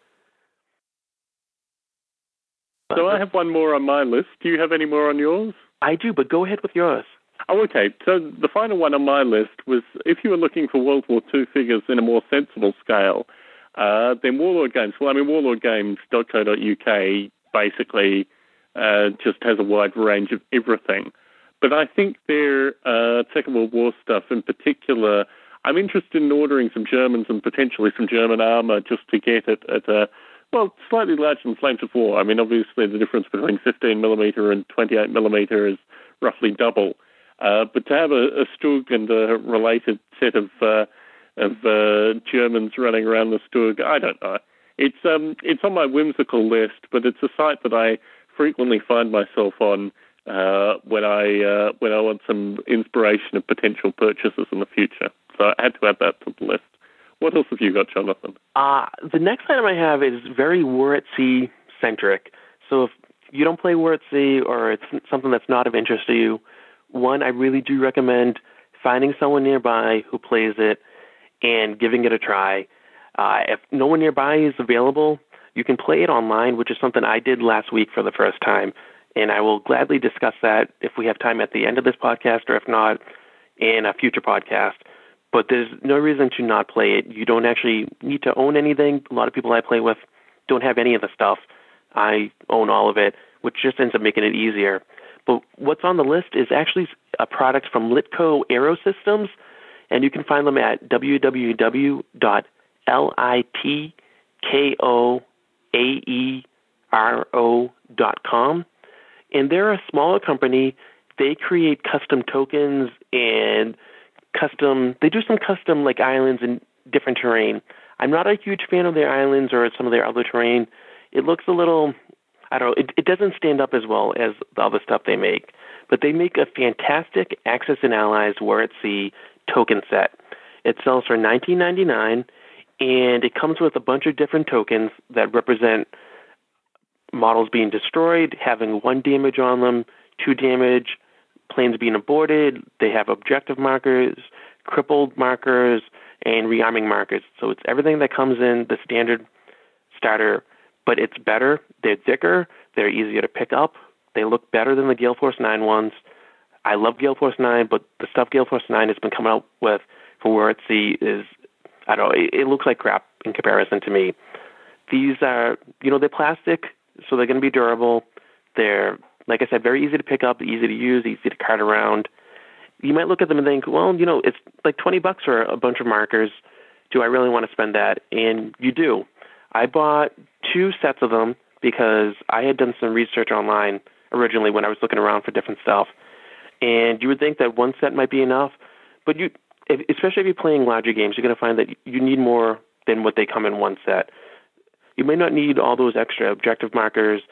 So I have one more on my list. Do you have any more on yours? I do, but go ahead with yours. Oh, okay. So the final one on my list was if you were looking for World War II figures in a more sensible scale, then Warlord Games. Well, warlordgames.co.uk basically just has a wide range of everything. But I think their Second World War stuff in particular, I'm interested in ordering some Germans and potentially some German armour just to get it at a, slightly larger than Flames of War. I mean, obviously the difference between 15mm and 28mm is roughly double. But to have a Stug and a related set of Germans running around the Stug, I don't know. It's on my whimsical list, but it's a site that I frequently find myself on when I want some inspiration of potential purchases in the future. So I had to add that to the list. What else have you got, Jonathan? The next item I have is very War at Sea centric. So if you don't play War at Sea or it's something that's not of interest to you, one, I really do recommend finding someone nearby who plays it and giving it a try. If no one nearby is available, you can play it online, which is something I did last week for the first time. And I will gladly discuss that if we have time at the end of this podcast or if not, in a future podcast. But there's no reason to not play it. You don't actually need to own anything. A lot of people I play with don't have any of the stuff. I own all of it, which just ends up making it easier. But what's on the list is actually a product from Litco Aerosystems, and you can find them at www.litkoaero.com. And they're a smaller company. They create custom tokens and they do some custom like islands and different terrain. I'm not a huge fan of their islands or some of their other terrain. It looks a little, I don't know, it doesn't stand up as well as the other stuff they make. But they make a fantastic Axis and Allies War at Sea token set. It sells for $19.99, and it comes with a bunch of different tokens that represent models being destroyed, having 1 damage on them, 2 damage, planes being aborted. They have objective markers, crippled markers, and rearming markers. So it's everything that comes in the standard starter, but it's better. They're thicker. They're easier to pick up. They look better than the Gale Force 9 ones. I love Gale Force 9, but the stuff Gale Force 9 has been coming out with for War at Sea is, I don't know, it looks like crap in comparison to me. These are, they're plastic, so they're going to be durable. They're, like I said, very easy to pick up, easy to use, easy to cart around. You might look at them and think, well, it's like $20 for a bunch of markers. Do I really want to spend that? And you do. I bought 2 sets of them because I had done some research online originally when I was looking around for different stuff. And you would think that 1 set might be enough, but especially if you're playing larger games, you're going to find that you need more than what they come in 1 set. You may not need all those extra objective markers,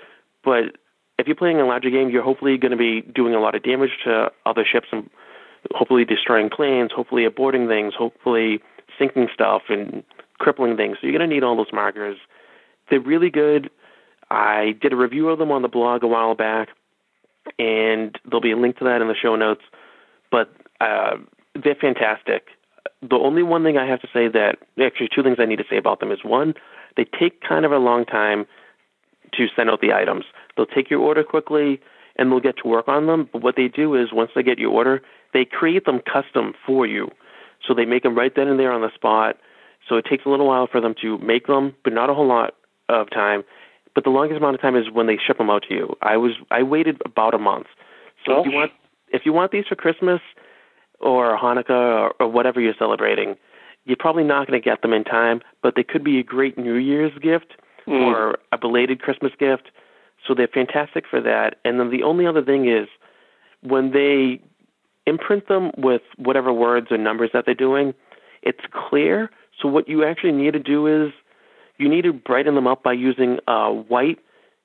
But if you're playing a larger game, you're hopefully going to be doing a lot of damage to other ships and hopefully destroying planes, hopefully aborting things, hopefully sinking stuff and crippling things. So you're going to need all those markers. They're really good. I did a review of them on the blog a while back, and there'll be a link to that in the show notes. But they're fantastic. The only one thing I have to say actually two things I need to say about them is, one, they take kind of a long time to send out the items. They'll take your order quickly, and they'll get to work on them. But what they do is, once they get your order, they create them custom for you. So they make them right then and there on the spot. So it takes a little while for them to make them, but not a whole lot of time. But the longest amount of time is when they ship them out to you. I waited about a month. So if you want these for Christmas or Hanukkah or whatever you're celebrating, you're probably not going to get them in time, but they could be a great New Year's gift or a belated Christmas gift. So they're fantastic for that. And then the only other thing is, when they imprint them with whatever words or numbers that they're doing, it's clear. So what you actually need to do is you need to brighten them up by using a white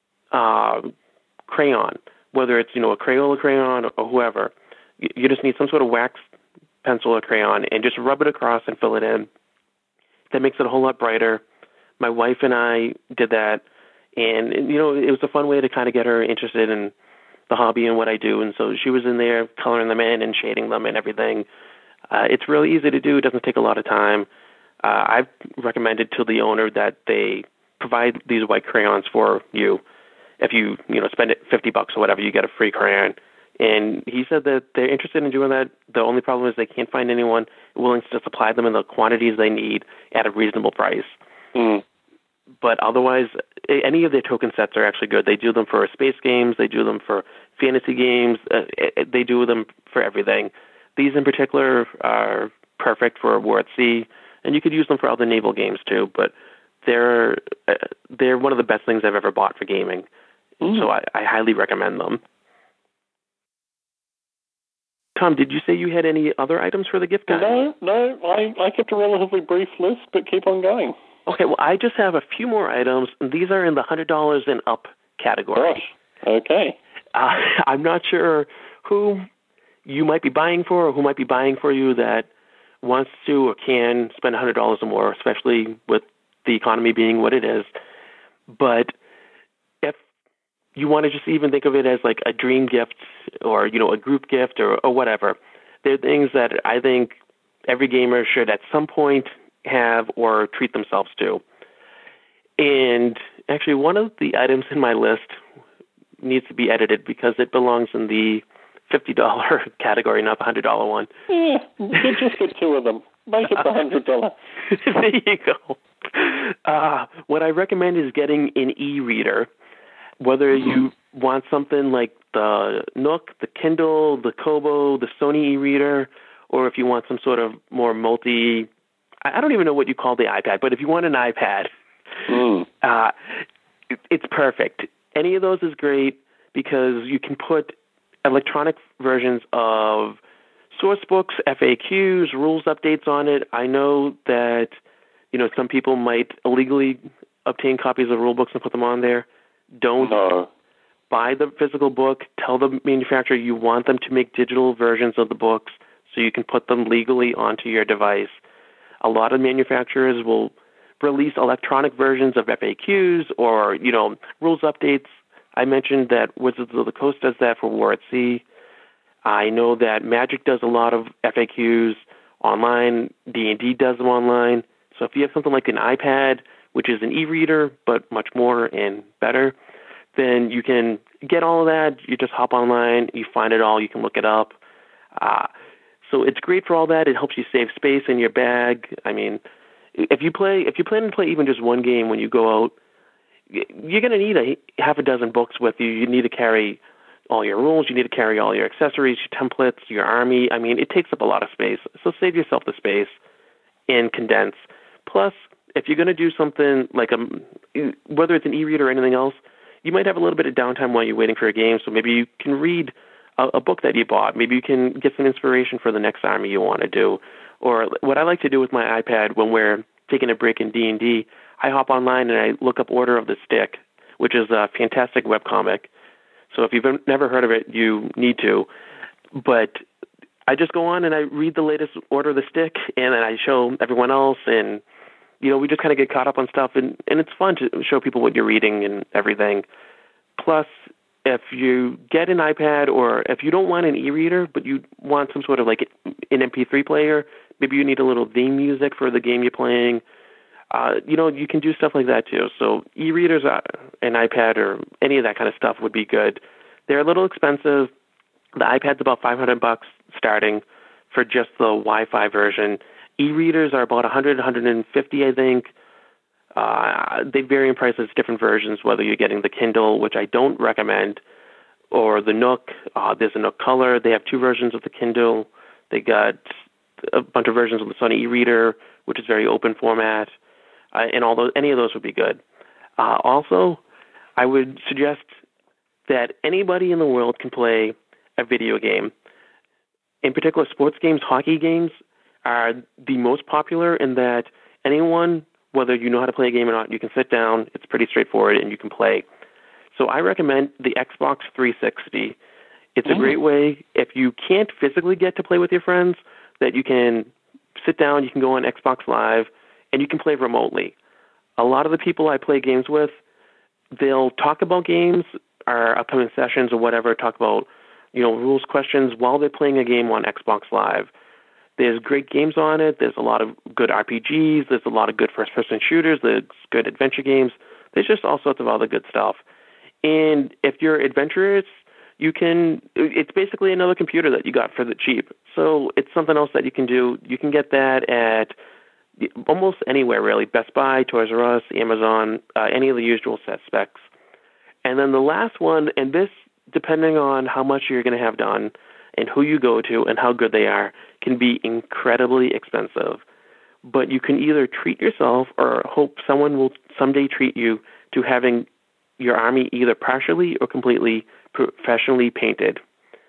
crayon, whether it's, a Crayola crayon or whoever. You just need some sort of wax pencil or crayon and just rub it across and fill it in. That makes it a whole lot brighter. My wife and I did that, and it was a fun way to kind of get her interested in the hobby and what I do. And so she was in there coloring them in and shading them and everything. It's really easy to do. It doesn't take a lot of time. I've recommended to the owner that they provide these white crayons for you. If you spend it $50 or whatever, you get a free crayon. And he said that they're interested in doing that. The only problem is they can't find anyone willing to supply them in the quantities they need at a reasonable price. But otherwise, any of their token sets are actually good. They do them for space games. They do them for fantasy games. They do them for everything. These in particular are perfect for War at Sea, and you could use them for other naval games too. But they're one of the best things I've ever bought for gaming. So I highly recommend them. Tom, did you say you had any other items for the gift guide? No. I kept a relatively brief list, but keep on going. Okay, well, I just have a few more items, and these are in the $100 and up category. Gosh, okay. I'm not sure who you might be buying for or who might be buying for you that wants to or can spend $100 or more, especially with the economy being what it is. But if you want to just even think of it as like a dream gift or, a group gift or whatever, there are things that I think every gamer should at some point have or treat themselves to. And actually, one of the items in my list needs to be edited because it belongs in the $50 category, not the $100 one. Yeah, you just get two of them. Make it the $100. There you go. What I recommend is getting an e-reader, whether you want something like the Nook, the Kindle, the Kobo, the Sony e-reader, or if you want some sort of more I don't even know what you call the iPad, but if you want an iPad, it's perfect. Any of those is great because you can put electronic versions of source books, FAQs, rules updates on it. I know that, some people might illegally obtain copies of rule books and put them on there. Don't buy the physical book. Tell the manufacturer you want them to make digital versions of the books so you can put them legally onto your device. A lot of manufacturers will release electronic versions of FAQs or, rules updates. I mentioned that Wizards of the Coast does that for War at Sea. I know that Magic does a lot of FAQs online. D&D does them online. So if you have something like an iPad, which is an e-reader, but much more and better, then you can get all of that. You just hop online, you find it all, you can look it up. So it's great for all that. It helps you save space in your bag. I mean, if you plan to play even just one game when you go out, you're going to need half a dozen books with you. You need to carry all your rules. You need to carry all your accessories, your templates, your army. I mean, it takes up a lot of space. So save yourself the space and condense. Plus, if you're going to do something like whether it's an e-reader or anything else, you might have a little bit of downtime while you're waiting for a game. So maybe you can read a book that you bought. Maybe you can get some inspiration for the next army you want to do. Or what I like to do with my iPad when we're taking a break in D&D, I hop online and I look up Order of the Stick, which is a fantastic webcomic. So if you've never heard of it, you need to. But I just go on and I read the latest Order of the Stick, and then I show everyone else, and we just kind of get caught up on stuff, and it's fun to show people what you're reading and everything. Plus, if you get an iPad, or if you don't want an e-reader, but you want some sort of like an MP3 player, maybe you need a little theme music for the game you're playing, you can do stuff like that too. So e-readers, an iPad, or any of that kind of stuff would be good. They're a little expensive. The iPad's about $500 starting for just the Wi-Fi version. E-readers are about $100, $150, I think. They vary in prices, different versions, whether you're getting the Kindle, which I don't recommend, or the Nook. There's a Nook Color. They have two versions of the Kindle. They got a bunch of versions of the Sony e-reader, which is very open format, and any of those would be good. Also, I would suggest that anybody in the world can play a video game. In particular, sports games, hockey games are the most popular in that anyone, whether you know how to play a game or not, you can sit down, it's pretty straightforward, and you can play. So I recommend the Xbox 360. It's a great way, if you can't physically get to play with your friends, that you can sit down, you can go on Xbox Live, and you can play remotely. A lot of the people I play games with, they'll talk about games, our upcoming sessions or whatever, talk about rules, questions while they're playing a game on Xbox Live. There's great games on it. There's a lot of good RPGs. There's a lot of good first-person shooters. There's good adventure games. There's just all sorts of other good stuff. And if you're adventurous, it's basically another computer that you got for the cheap. So it's something else that you can do. You can get that at almost anywhere, really. Best Buy, Toys R Us, Amazon, any of the usual suspects. And then the last one, and this, depending on how much you're going to have done and who you go to and how good they are, can be incredibly expensive. But you can either treat yourself or hope someone will someday treat you to having your army either partially or completely professionally painted.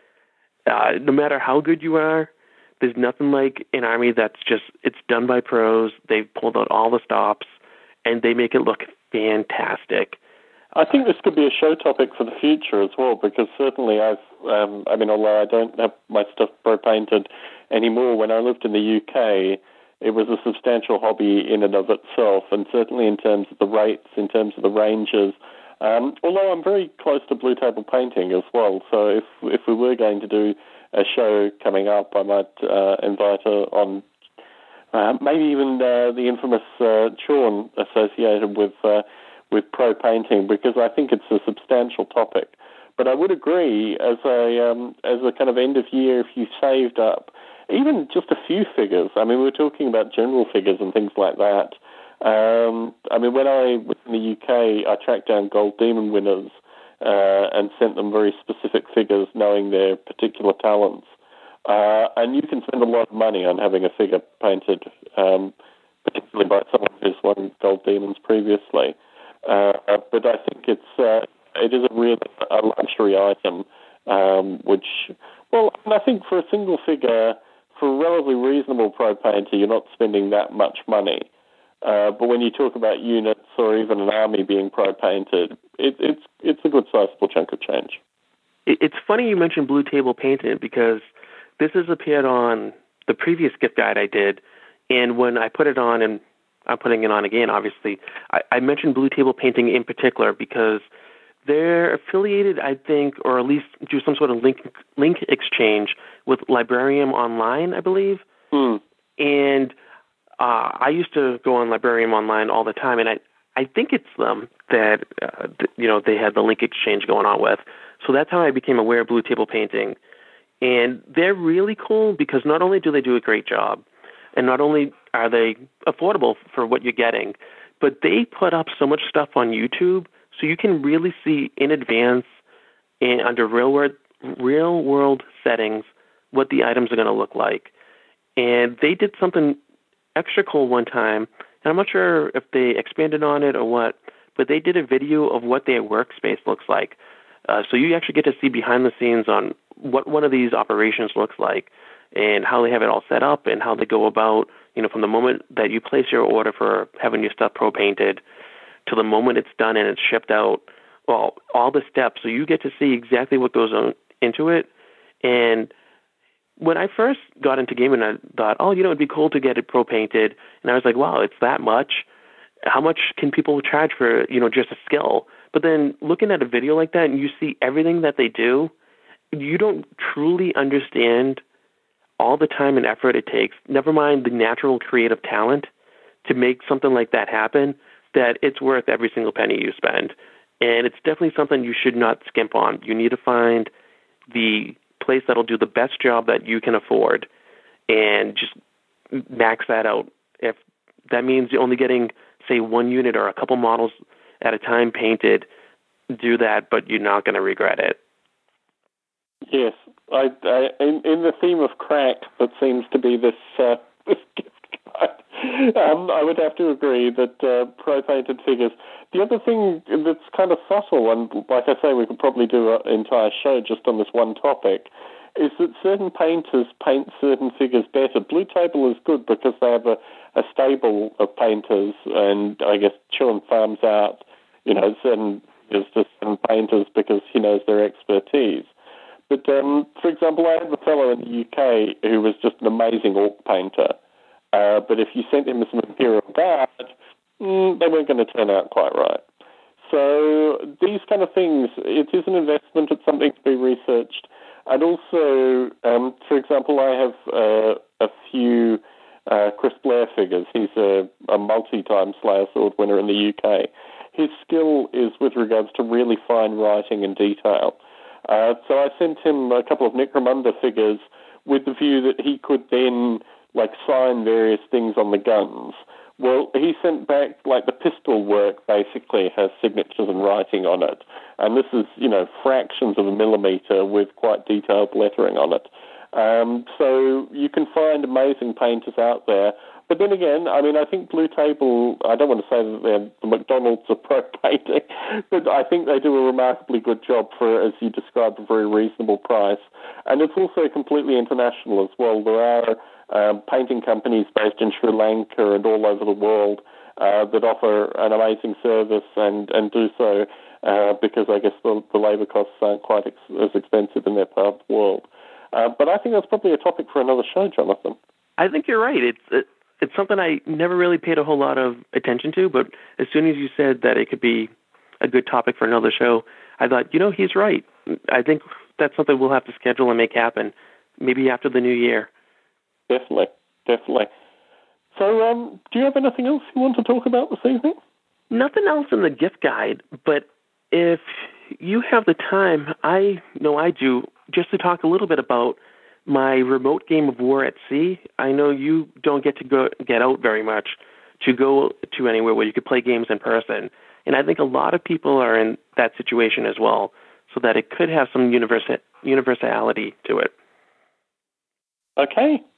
No matter how good you are, there's nothing like an army it's done by pros. They've pulled out all the stops, and they make it look fantastic. I think this could be a show topic for the future as well, because certainly although I don't have my stuff pro-painted anymore, when I lived in the UK, it was a substantial hobby in and of itself, and certainly in terms of the rates, in terms of the ranges, although I'm very close to Blue Table Painting as well, so if we were going to do a show coming up, I might invite her on, maybe even the infamous Sean associated with pro painting, because I think it's a substantial topic. But I would agree, as a kind of end of year, if you saved up even just a few figures. I mean, we're talking about general figures and things like that. When I was in the UK, I tracked down Gold Demon winners and sent them very specific figures, knowing their particular talents. And you can spend a lot of money on having a figure painted, particularly by someone who's won Gold Demons previously. But I think it is a luxury item, I think for a single figure, for a relatively reasonable pro painter, you're not spending that much money. But when you talk about units or even an army being pro painted, it's a good sizable chunk of change. It's funny you mentioned Blue Table Painting, because this has appeared on the previous gift guide I did, and when I put it on, and I'm putting it on again, obviously, I mentioned Blue Table Painting in particular because they're affiliated, I think, or at least do some sort of link exchange with Librarium Online, I believe. And I used to go on Librarium Online all the time, and I think it's them that they had the link exchange going on with. So that's how I became aware of Blue Table Painting. And they're really cool because not only do they do a great job, and not only are they affordable for what you're getting, but they put up so much stuff on YouTube so you can really see in advance and under real world settings what the items are going to look like. And they did something extra cool one time, and I'm not sure if they expanded on it or what, but they did a video of what their workspace looks like. So you actually get to see behind the scenes on what one of these operations looks like and how they have it all set up and how they go about, from the moment that you place your order for having your stuff pro-painted to the moment it's done and it's shipped out. all the steps, so you get to see exactly what goes on into it. And when I first got into gaming, I thought, it'd be cool to get it pro painted. And I was like, wow, it's that much. How much can people charge for, just a skill? But then looking at a video like that and you see everything that they do, you don't truly understand all the time and effort it takes, never mind the natural creative talent to make something like that happen, that it's worth every single penny you spend. And it's definitely something you should not skimp on. You need to find the place that'll do the best job that you can afford and just max that out. If that means you're only getting, say, one unit or a couple models at a time painted, do that, but you're not going to regret it. Yes. In the theme of crack that seems to be this gift guide, I would have to agree that pro-painted figures. The other thing that's kind of subtle, and like I say, we could probably do an entire show just on this one topic, is that certain painters paint certain figures better. Blue Table is good because they have a stable of painters, and I guess Chewin farms out, certain painters because he knows their expertise. But, for example, I have a fellow in the UK who was just an amazing orc painter. But if you sent him some Imperial Guard, they weren't going to turn out quite right. So these kind of things, it is an investment. It's something to be researched. And also, for example, I have a few Chris Blair figures. He's a multi-time Slayer Sword winner in the UK. His skill is with regards to really fine writing and detail. So I sent him a couple of Necromunda figures with the view that he could then, sign various things on the guns. Well, he sent back, the pistol work basically has signatures and writing on it. And this is, fractions of a millimetre with quite detailed lettering on it. So you can find amazing painters out there. But then again, I think Blue Table, I don't want to say that they're the McDonald's of pro painting, but I think they do a remarkably good job for, as you described, a very reasonable price. And it's also completely international as well. There are painting companies based in Sri Lanka and all over the world that offer an amazing service and do so because I guess the labour costs aren't quite as expensive in their part of the world. But I think that's probably a topic for another show, Jonathan. I think you're right. It's something I never really paid a whole lot of attention to, but as soon as you said that it could be a good topic for another show, I thought, he's right. I think that's something we'll have to schedule and make happen, maybe after the new year. Definitely. So, do you have anything else you want to talk about this evening? Nothing else in the gift guide, but if you have the time, I know I do, just to talk a little bit about my remote game of War at Sea. I know you don't get out very much to go to anywhere where you could play games in person. And I think a lot of people are in that situation as well, so that it could have some universality to it. Okay.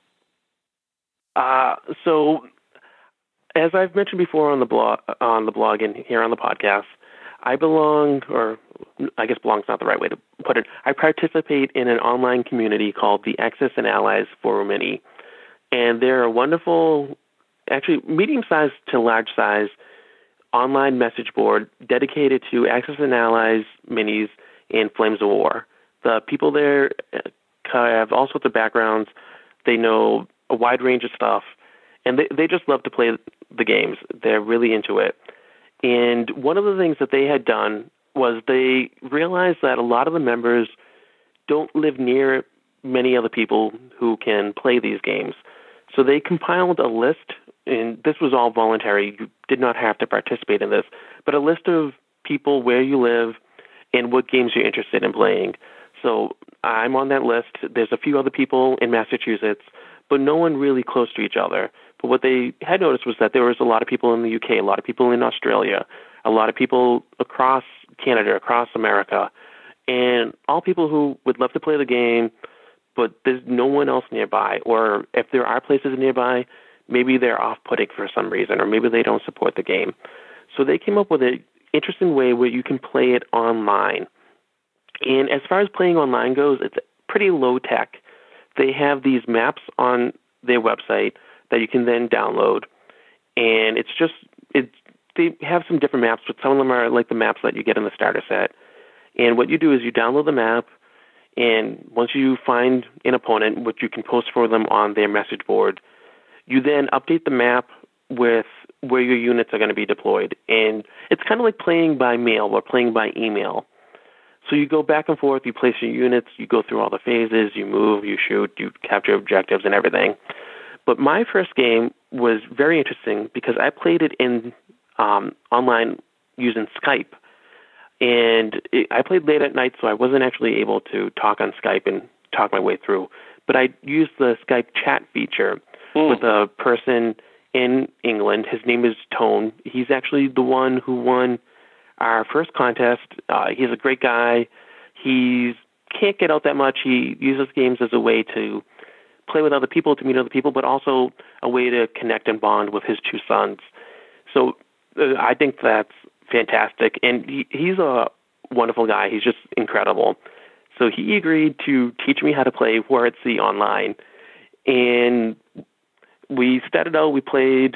So, as I've mentioned before on the blog and here on the podcast, I belong, or I guess belong's not the right way to put it. I participate in an online community called the Axis and Allies Forum Mini. And they're a wonderful, actually medium-sized to large-size online message board dedicated to Axis and Allies minis and Flames of War. The people there have all sorts of backgrounds. They know a wide range of stuff, and they just love to play the games. They're really into it. And one of the things that they had done was they realized that a lot of the members don't live near many other people who can play these games. So they compiled a list, and this was all voluntary. You did not have to participate in this, but a list of people where you live and what games you're interested in playing. So I'm on that list. There's a few other people in Massachusetts, but no one really close to each other. But what they had noticed was that there was a lot of people in the UK, a lot of people in Australia, a lot of people across Canada, across America, and all people who would love to play the game, but there's no one else nearby. Or if there are places nearby, maybe they're off-putting for some reason, or maybe they don't support the game. So they came up with an interesting way where you can play it online. And as far as playing online goes, it's pretty low-tech. They have these maps on their website that you can then download, and it's they have some different maps, but some of them are like the maps that you get in the starter set. And what you do is you download the map, and once you find an opponent, which you can post for them on their message board, you then update the map with where your units are going to be deployed. And it's kind of like playing by mail or playing by email. So you go back and forth, you place your units, you go through all the phases, you move, you shoot, you capture objectives and everything. But my first game was very interesting because I played it in online using Skype. And I played late at night, so I wasn't actually able to talk on Skype and talk my way through. But I used the Skype chat feature with a person in England. His name is Tone. He's actually the one who won our first contest. He's a great guy. He can't get out that much. He uses games as a way to play with other people, to meet other people, but also a way to connect and bond with his two sons. So I think that's fantastic. And he's a wonderful guy. He's just incredible. So he agreed to teach me how to play War at Sea online. And we started out, we played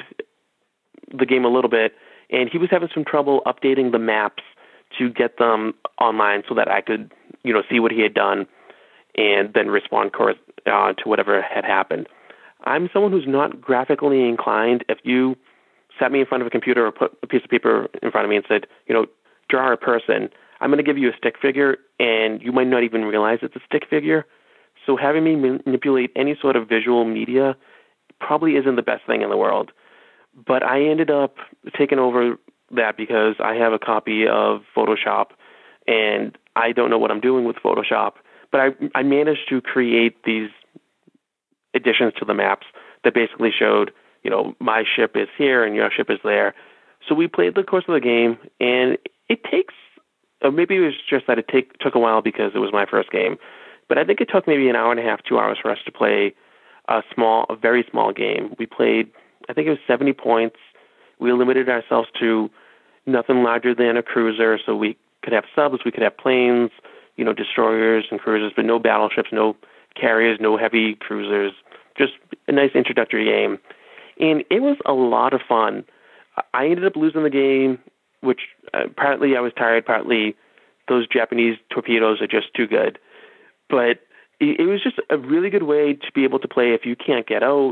the game a little bit, and he was having some trouble updating the maps to get them online so that I could, see what he had done and then respond to whatever had happened. I'm someone who's not graphically inclined. If you sat me in front of a computer or put a piece of paper in front of me and said, draw a person, I'm going to give you a stick figure, and you might not even realize it's a stick figure. So having me manipulate any sort of visual media probably isn't the best thing in the world. But I ended up taking over that because I have a copy of Photoshop, and I don't know what I'm doing with Photoshop. But I managed to create these additions to the maps that basically showed, my ship is here and your ship is there. So we played the course of the game, and it takes, or maybe it was just that it took a while because it was my first game, but I think it took maybe an hour and a half, 2 hours for us to play a very small game. We played, I think it was 70 points. We limited ourselves to nothing larger than a cruiser, so we could have subs, we could have planes, destroyers and cruisers, but no battleships, no carriers, no heavy cruisers, just a nice introductory game. And it was a lot of fun. I ended up losing the game, which partly I was tired, partly those Japanese torpedoes are just too good. But it was just a really good way to be able to play if you can't get out,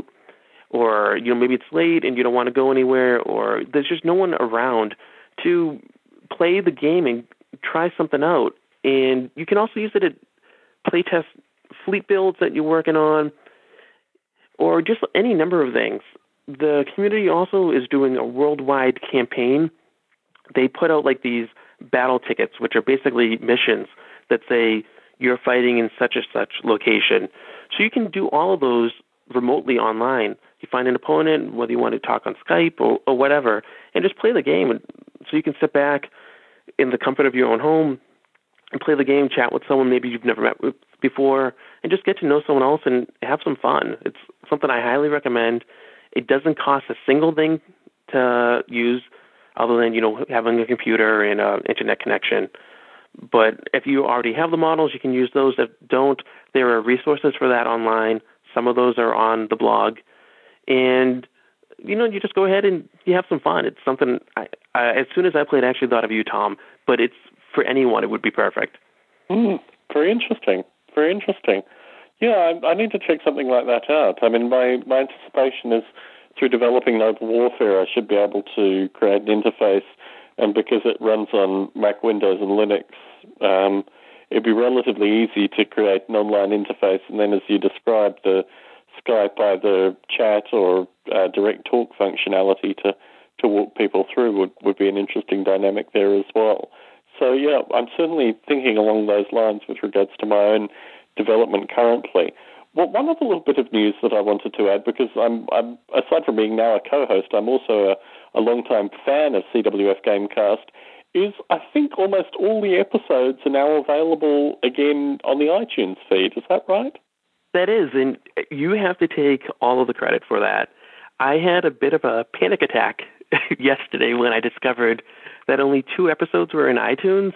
or maybe it's late and you don't want to go anywhere, or there's just no one around to play the game and try something out. And you can also use it at playtest fleet builds that you're working on, or just any number of things. The community also is doing a worldwide campaign. They put out like these battle tickets, which are basically missions that say you're fighting in such and such location. So you can do all of those remotely online. You find an opponent, whether you want to talk on Skype or whatever, and just play the game. So you can sit back in the comfort of your own home and play the game, chat with someone maybe you've never met with before, and just get to know someone else and have some fun. It's something I highly recommend. It doesn't cost a single thing to use other than, having a computer and an internet connection. But if you already have the models, you can use those. If don't, there are resources for that online. Some of those are on the blog. And, you just go ahead and you have some fun. It's something, as soon as I played, I actually thought of you, Tom. But it's, for anyone, it would be perfect. Very interesting. Very interesting. Yeah, I need to check something like that out. I mean, my anticipation is through developing Noble Warfare, I should be able to create an interface, and because it runs on Mac, Windows, and Linux, it'd be relatively easy to create an online interface, and then, as you described, the Skype either chat or direct talk functionality to walk people through would be an interesting dynamic there as well. So, yeah, I'm certainly thinking along those lines with regards to my own development currently. Well, one other little bit of news that I wanted to add, because I'm aside from being now a co-host, I'm also a long-time fan of CWF Gamecast, is I think almost all the episodes are now available again on the iTunes feed. Is that right? That is, and you have to take all of the credit for that. I had a bit of a panic attack yesterday when I discovered that only 2 episodes were in iTunes,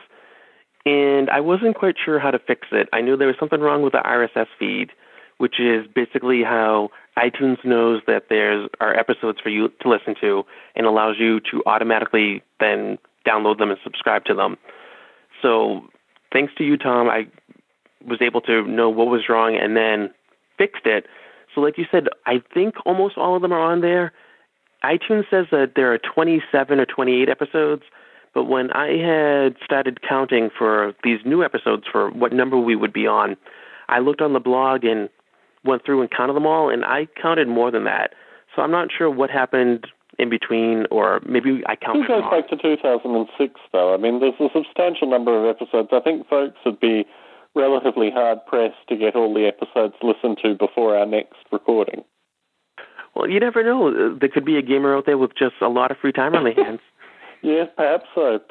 and I wasn't quite sure how to fix it. I knew there was something wrong with the RSS feed, which is basically how iTunes knows that there are episodes for you to listen to and allows you to automatically then download them and subscribe to them. So thanks to you, Tom, I was able to know what was wrong and then fixed it. So like you said, I think almost all of them are on there. iTunes says that there are 27 or 28 episodes, but when I had started counting for these new episodes for what number we would be on, I looked on the blog and went through and counted them all, and I counted more than that. So I'm not sure what happened in between, or maybe I counted wrong. It goes back to 2006, though. I mean, there's a substantial number of episodes. I think folks would be relatively hard-pressed to get all the episodes listened to before our next recording. Well, you never know. There could be a gamer out there with just a lot of free time on their hands. Yeah, perhaps so.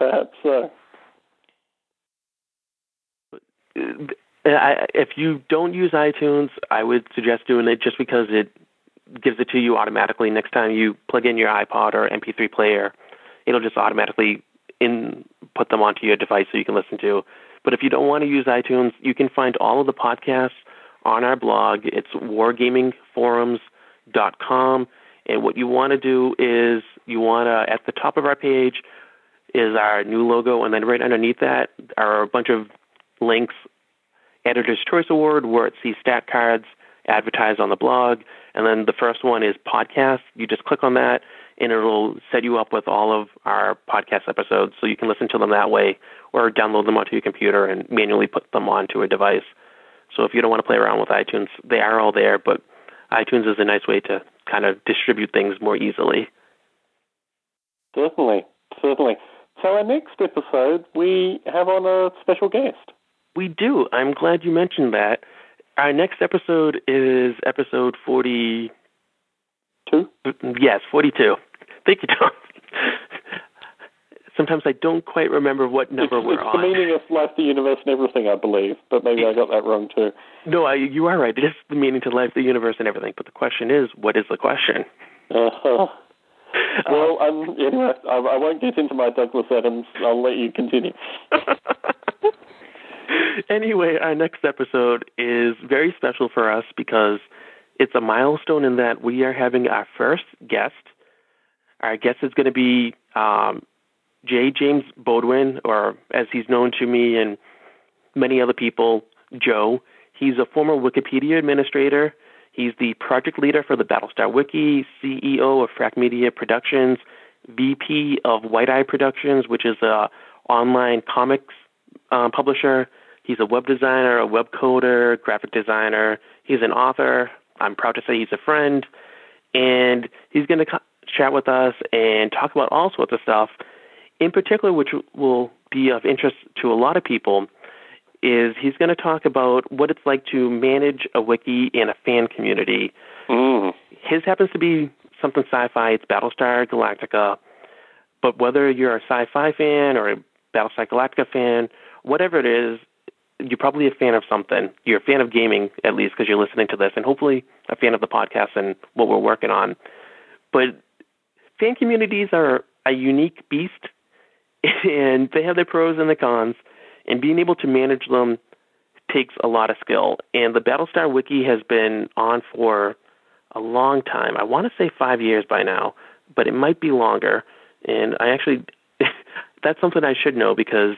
If you don't use iTunes, I would suggest doing it just because it gives it to you automatically. Next time you plug in your iPod or MP3 player, it'll just automatically put them onto your device so you can listen to. But if you don't want to use iTunes, you can find all of the podcasts on our blog. It's wargamingforums.com. And what you want to do is at the top of our page is our new logo, and then right underneath that are a bunch of links. Editor's Choice Award, where it sees stat cards advertised on the blog, and then the first one is podcast. You just click on that, and it'll set you up with all of our podcast episodes, so you can listen to them that way, or download them onto your computer and manually put them onto a device. So if you don't want to play around with iTunes, they are all there, but iTunes is a nice way to kind of distribute things more easily. Certainly. So our next episode, we have on a special guest. We do. I'm glad you mentioned that. Our next episode is episode 42? Yes, 42. Thank you, Tom. Sometimes I don't quite remember what number we're on. It's the meaning of life, the universe, and everything, I believe, but maybe I got that wrong too. No, you are right. It is the meaning to life, the universe, and everything. But the question is, what is the question? Well, anyway, I won't get into my Douglas Adams. I'll let you continue. Anyway, our next episode is very special for us because it's a milestone in that we are having our first guest. Our guest is going to be J. James Bodwin, or as he's known to me and many other people, Joe. He's a former Wikipedia administrator. He's the project leader for the Battlestar Wiki, CEO of Frack Media Productions, VP of White Eye Productions, which is an online comics publisher. He's a web designer, a web coder, graphic designer. He's an author. I'm proud to say he's a friend. And he's going to chat with us and talk about all sorts of stuff. In particular, which will be of interest to a lot of people, is he's going to talk about what it's like to manage a wiki in a fan community. His happens to be something sci-fi. It's Battlestar Galactica. But whether you're a sci-fi fan or a Battlestar Galactica fan, whatever it is, you're probably a fan of something. You're a fan of gaming, at least, because you're listening to this, and hopefully a fan of the podcast and what we're working on. But fan communities are a unique beast, and they have their pros and their cons, and being able to manage them takes a lot of skill. And the Battlestar Wiki has been on for a long time. I want to say 5 years by now, but it might be longer. And I actually, that's something I should know because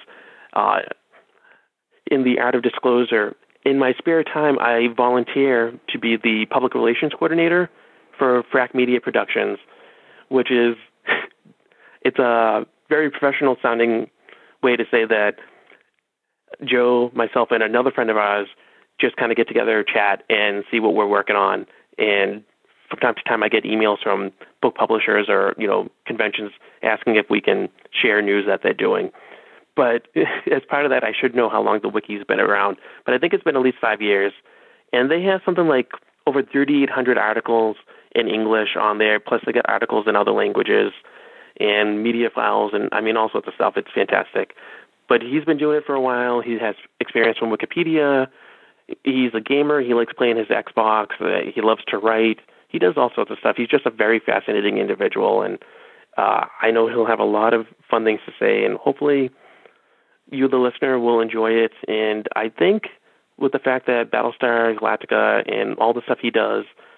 in the Art of Disclosure, in my spare time, I volunteer to be the public relations coordinator for Frack Media Productions, which is, it's a very professional sounding way to say that Joe, myself, and another friend of ours just kind of get together, chat, and see what we're working on. And from time to time, I get emails from book publishers or, conventions asking if we can share news that they're doing. But as part of that, I should know how long the wiki's been around. But I think it's been at least 5 years. And they have something like over 3,800 articles in English on there, plus they got articles in other languages and media files and, all sorts of stuff. It's fantastic. But he's been doing it for a while. He has experience from Wikipedia. He's a gamer. He likes playing his Xbox. He loves to write. He does all sorts of stuff. He's just a very fascinating individual. And I know he'll have a lot of fun things to say. And hopefully you, the listener, will enjoy it. And I think with the fact that Battlestar Galactica and all the stuff he does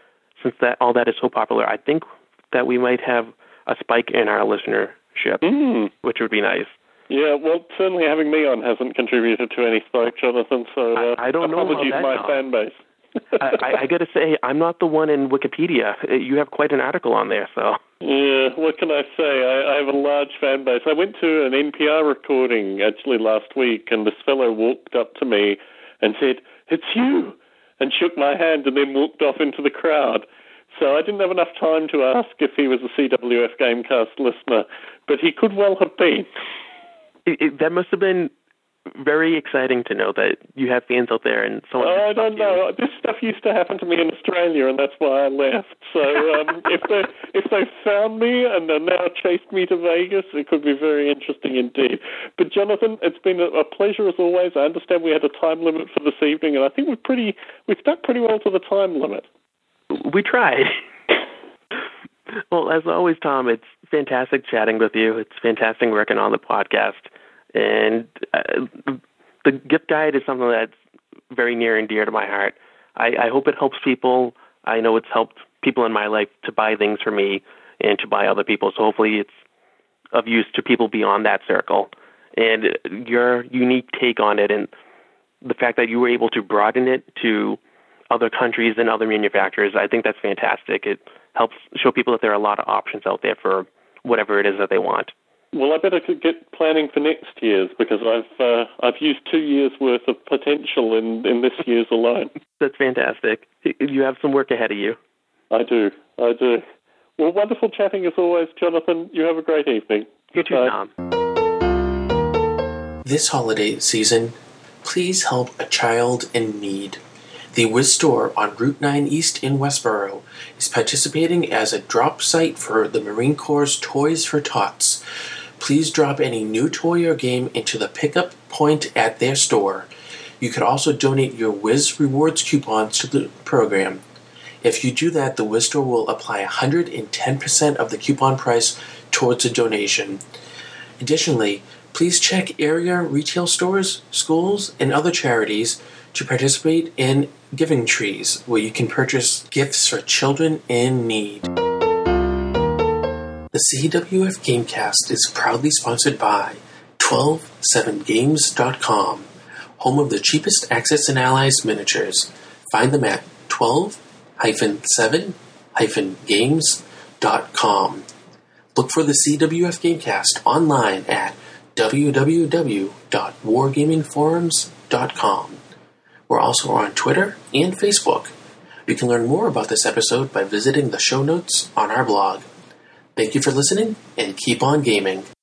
since all that is so popular, I think that we might have a spike in our listenership, which would be nice. Yeah, well, certainly having me on hasn't contributed to any spike, Jonathan, so I don't know apologies about that, my fan base. I got to say, I'm not the one in Wikipedia. You have quite an article on there, so. Yeah, what can I say? I have a large fan base. I went to an NPR recording, actually, last week, and this fellow walked up to me and said, "It's you," and shook my hand and then walked off into the crowd. So I didn't have enough time to ask if he was a CWF Gamecast listener, but he could well have been. That must have been very exciting to know that you have fans out there and someone. I don't know. This stuff used to happen to me in Australia, and that's why I left. So if they found me and they now chased me to Vegas, it could be very interesting indeed. But Jonathan, it's been a pleasure as always. I understand we had a time limit for this evening, and I think we stuck pretty well to the time limit. We tried. Well, as always, Tom, it's fantastic chatting with you. It's fantastic working on the podcast. And the gift guide is something that's very near and dear to my heart. I hope it helps people. I know it's helped people in my life to buy things for me and to buy other people. So hopefully it's of use to people beyond that circle. And your unique take on it and the fact that you were able to broaden it to other countries and other manufacturers, I think that's fantastic. It helps show people that there are a lot of options out there for whatever it is that they want. Well, I better get planning for next year's because I've used 2 years' worth of potential in this year's alone. That's fantastic. You have some work ahead of you. I do. Well, wonderful chatting as always, Jonathan. You have a great evening. You too, Tom. This holiday season, please help a child in need. The Wiz Store on Route 9 East in Westboro is participating as a drop site for the Marine Corps' Toys for Tots. Please drop any new toy or game into the pickup point at their store. You could also donate your Wiz Rewards coupons to the program. If you do that, the Wiz Store will apply 110% of the coupon price towards a donation. Additionally, please check area retail stores, schools, and other charities to participate in Giving Trees, where you can purchase gifts for children in need. The CWF Gamecast is proudly sponsored by 127games.com, home of the cheapest Axis and Allies miniatures. Find them at 12-7-games.com. Look for the CWF Gamecast online at www.wargamingforums.com. We're also on Twitter and Facebook. You can learn more about this episode by visiting the show notes on our blog. Thank you for listening, and keep on gaming.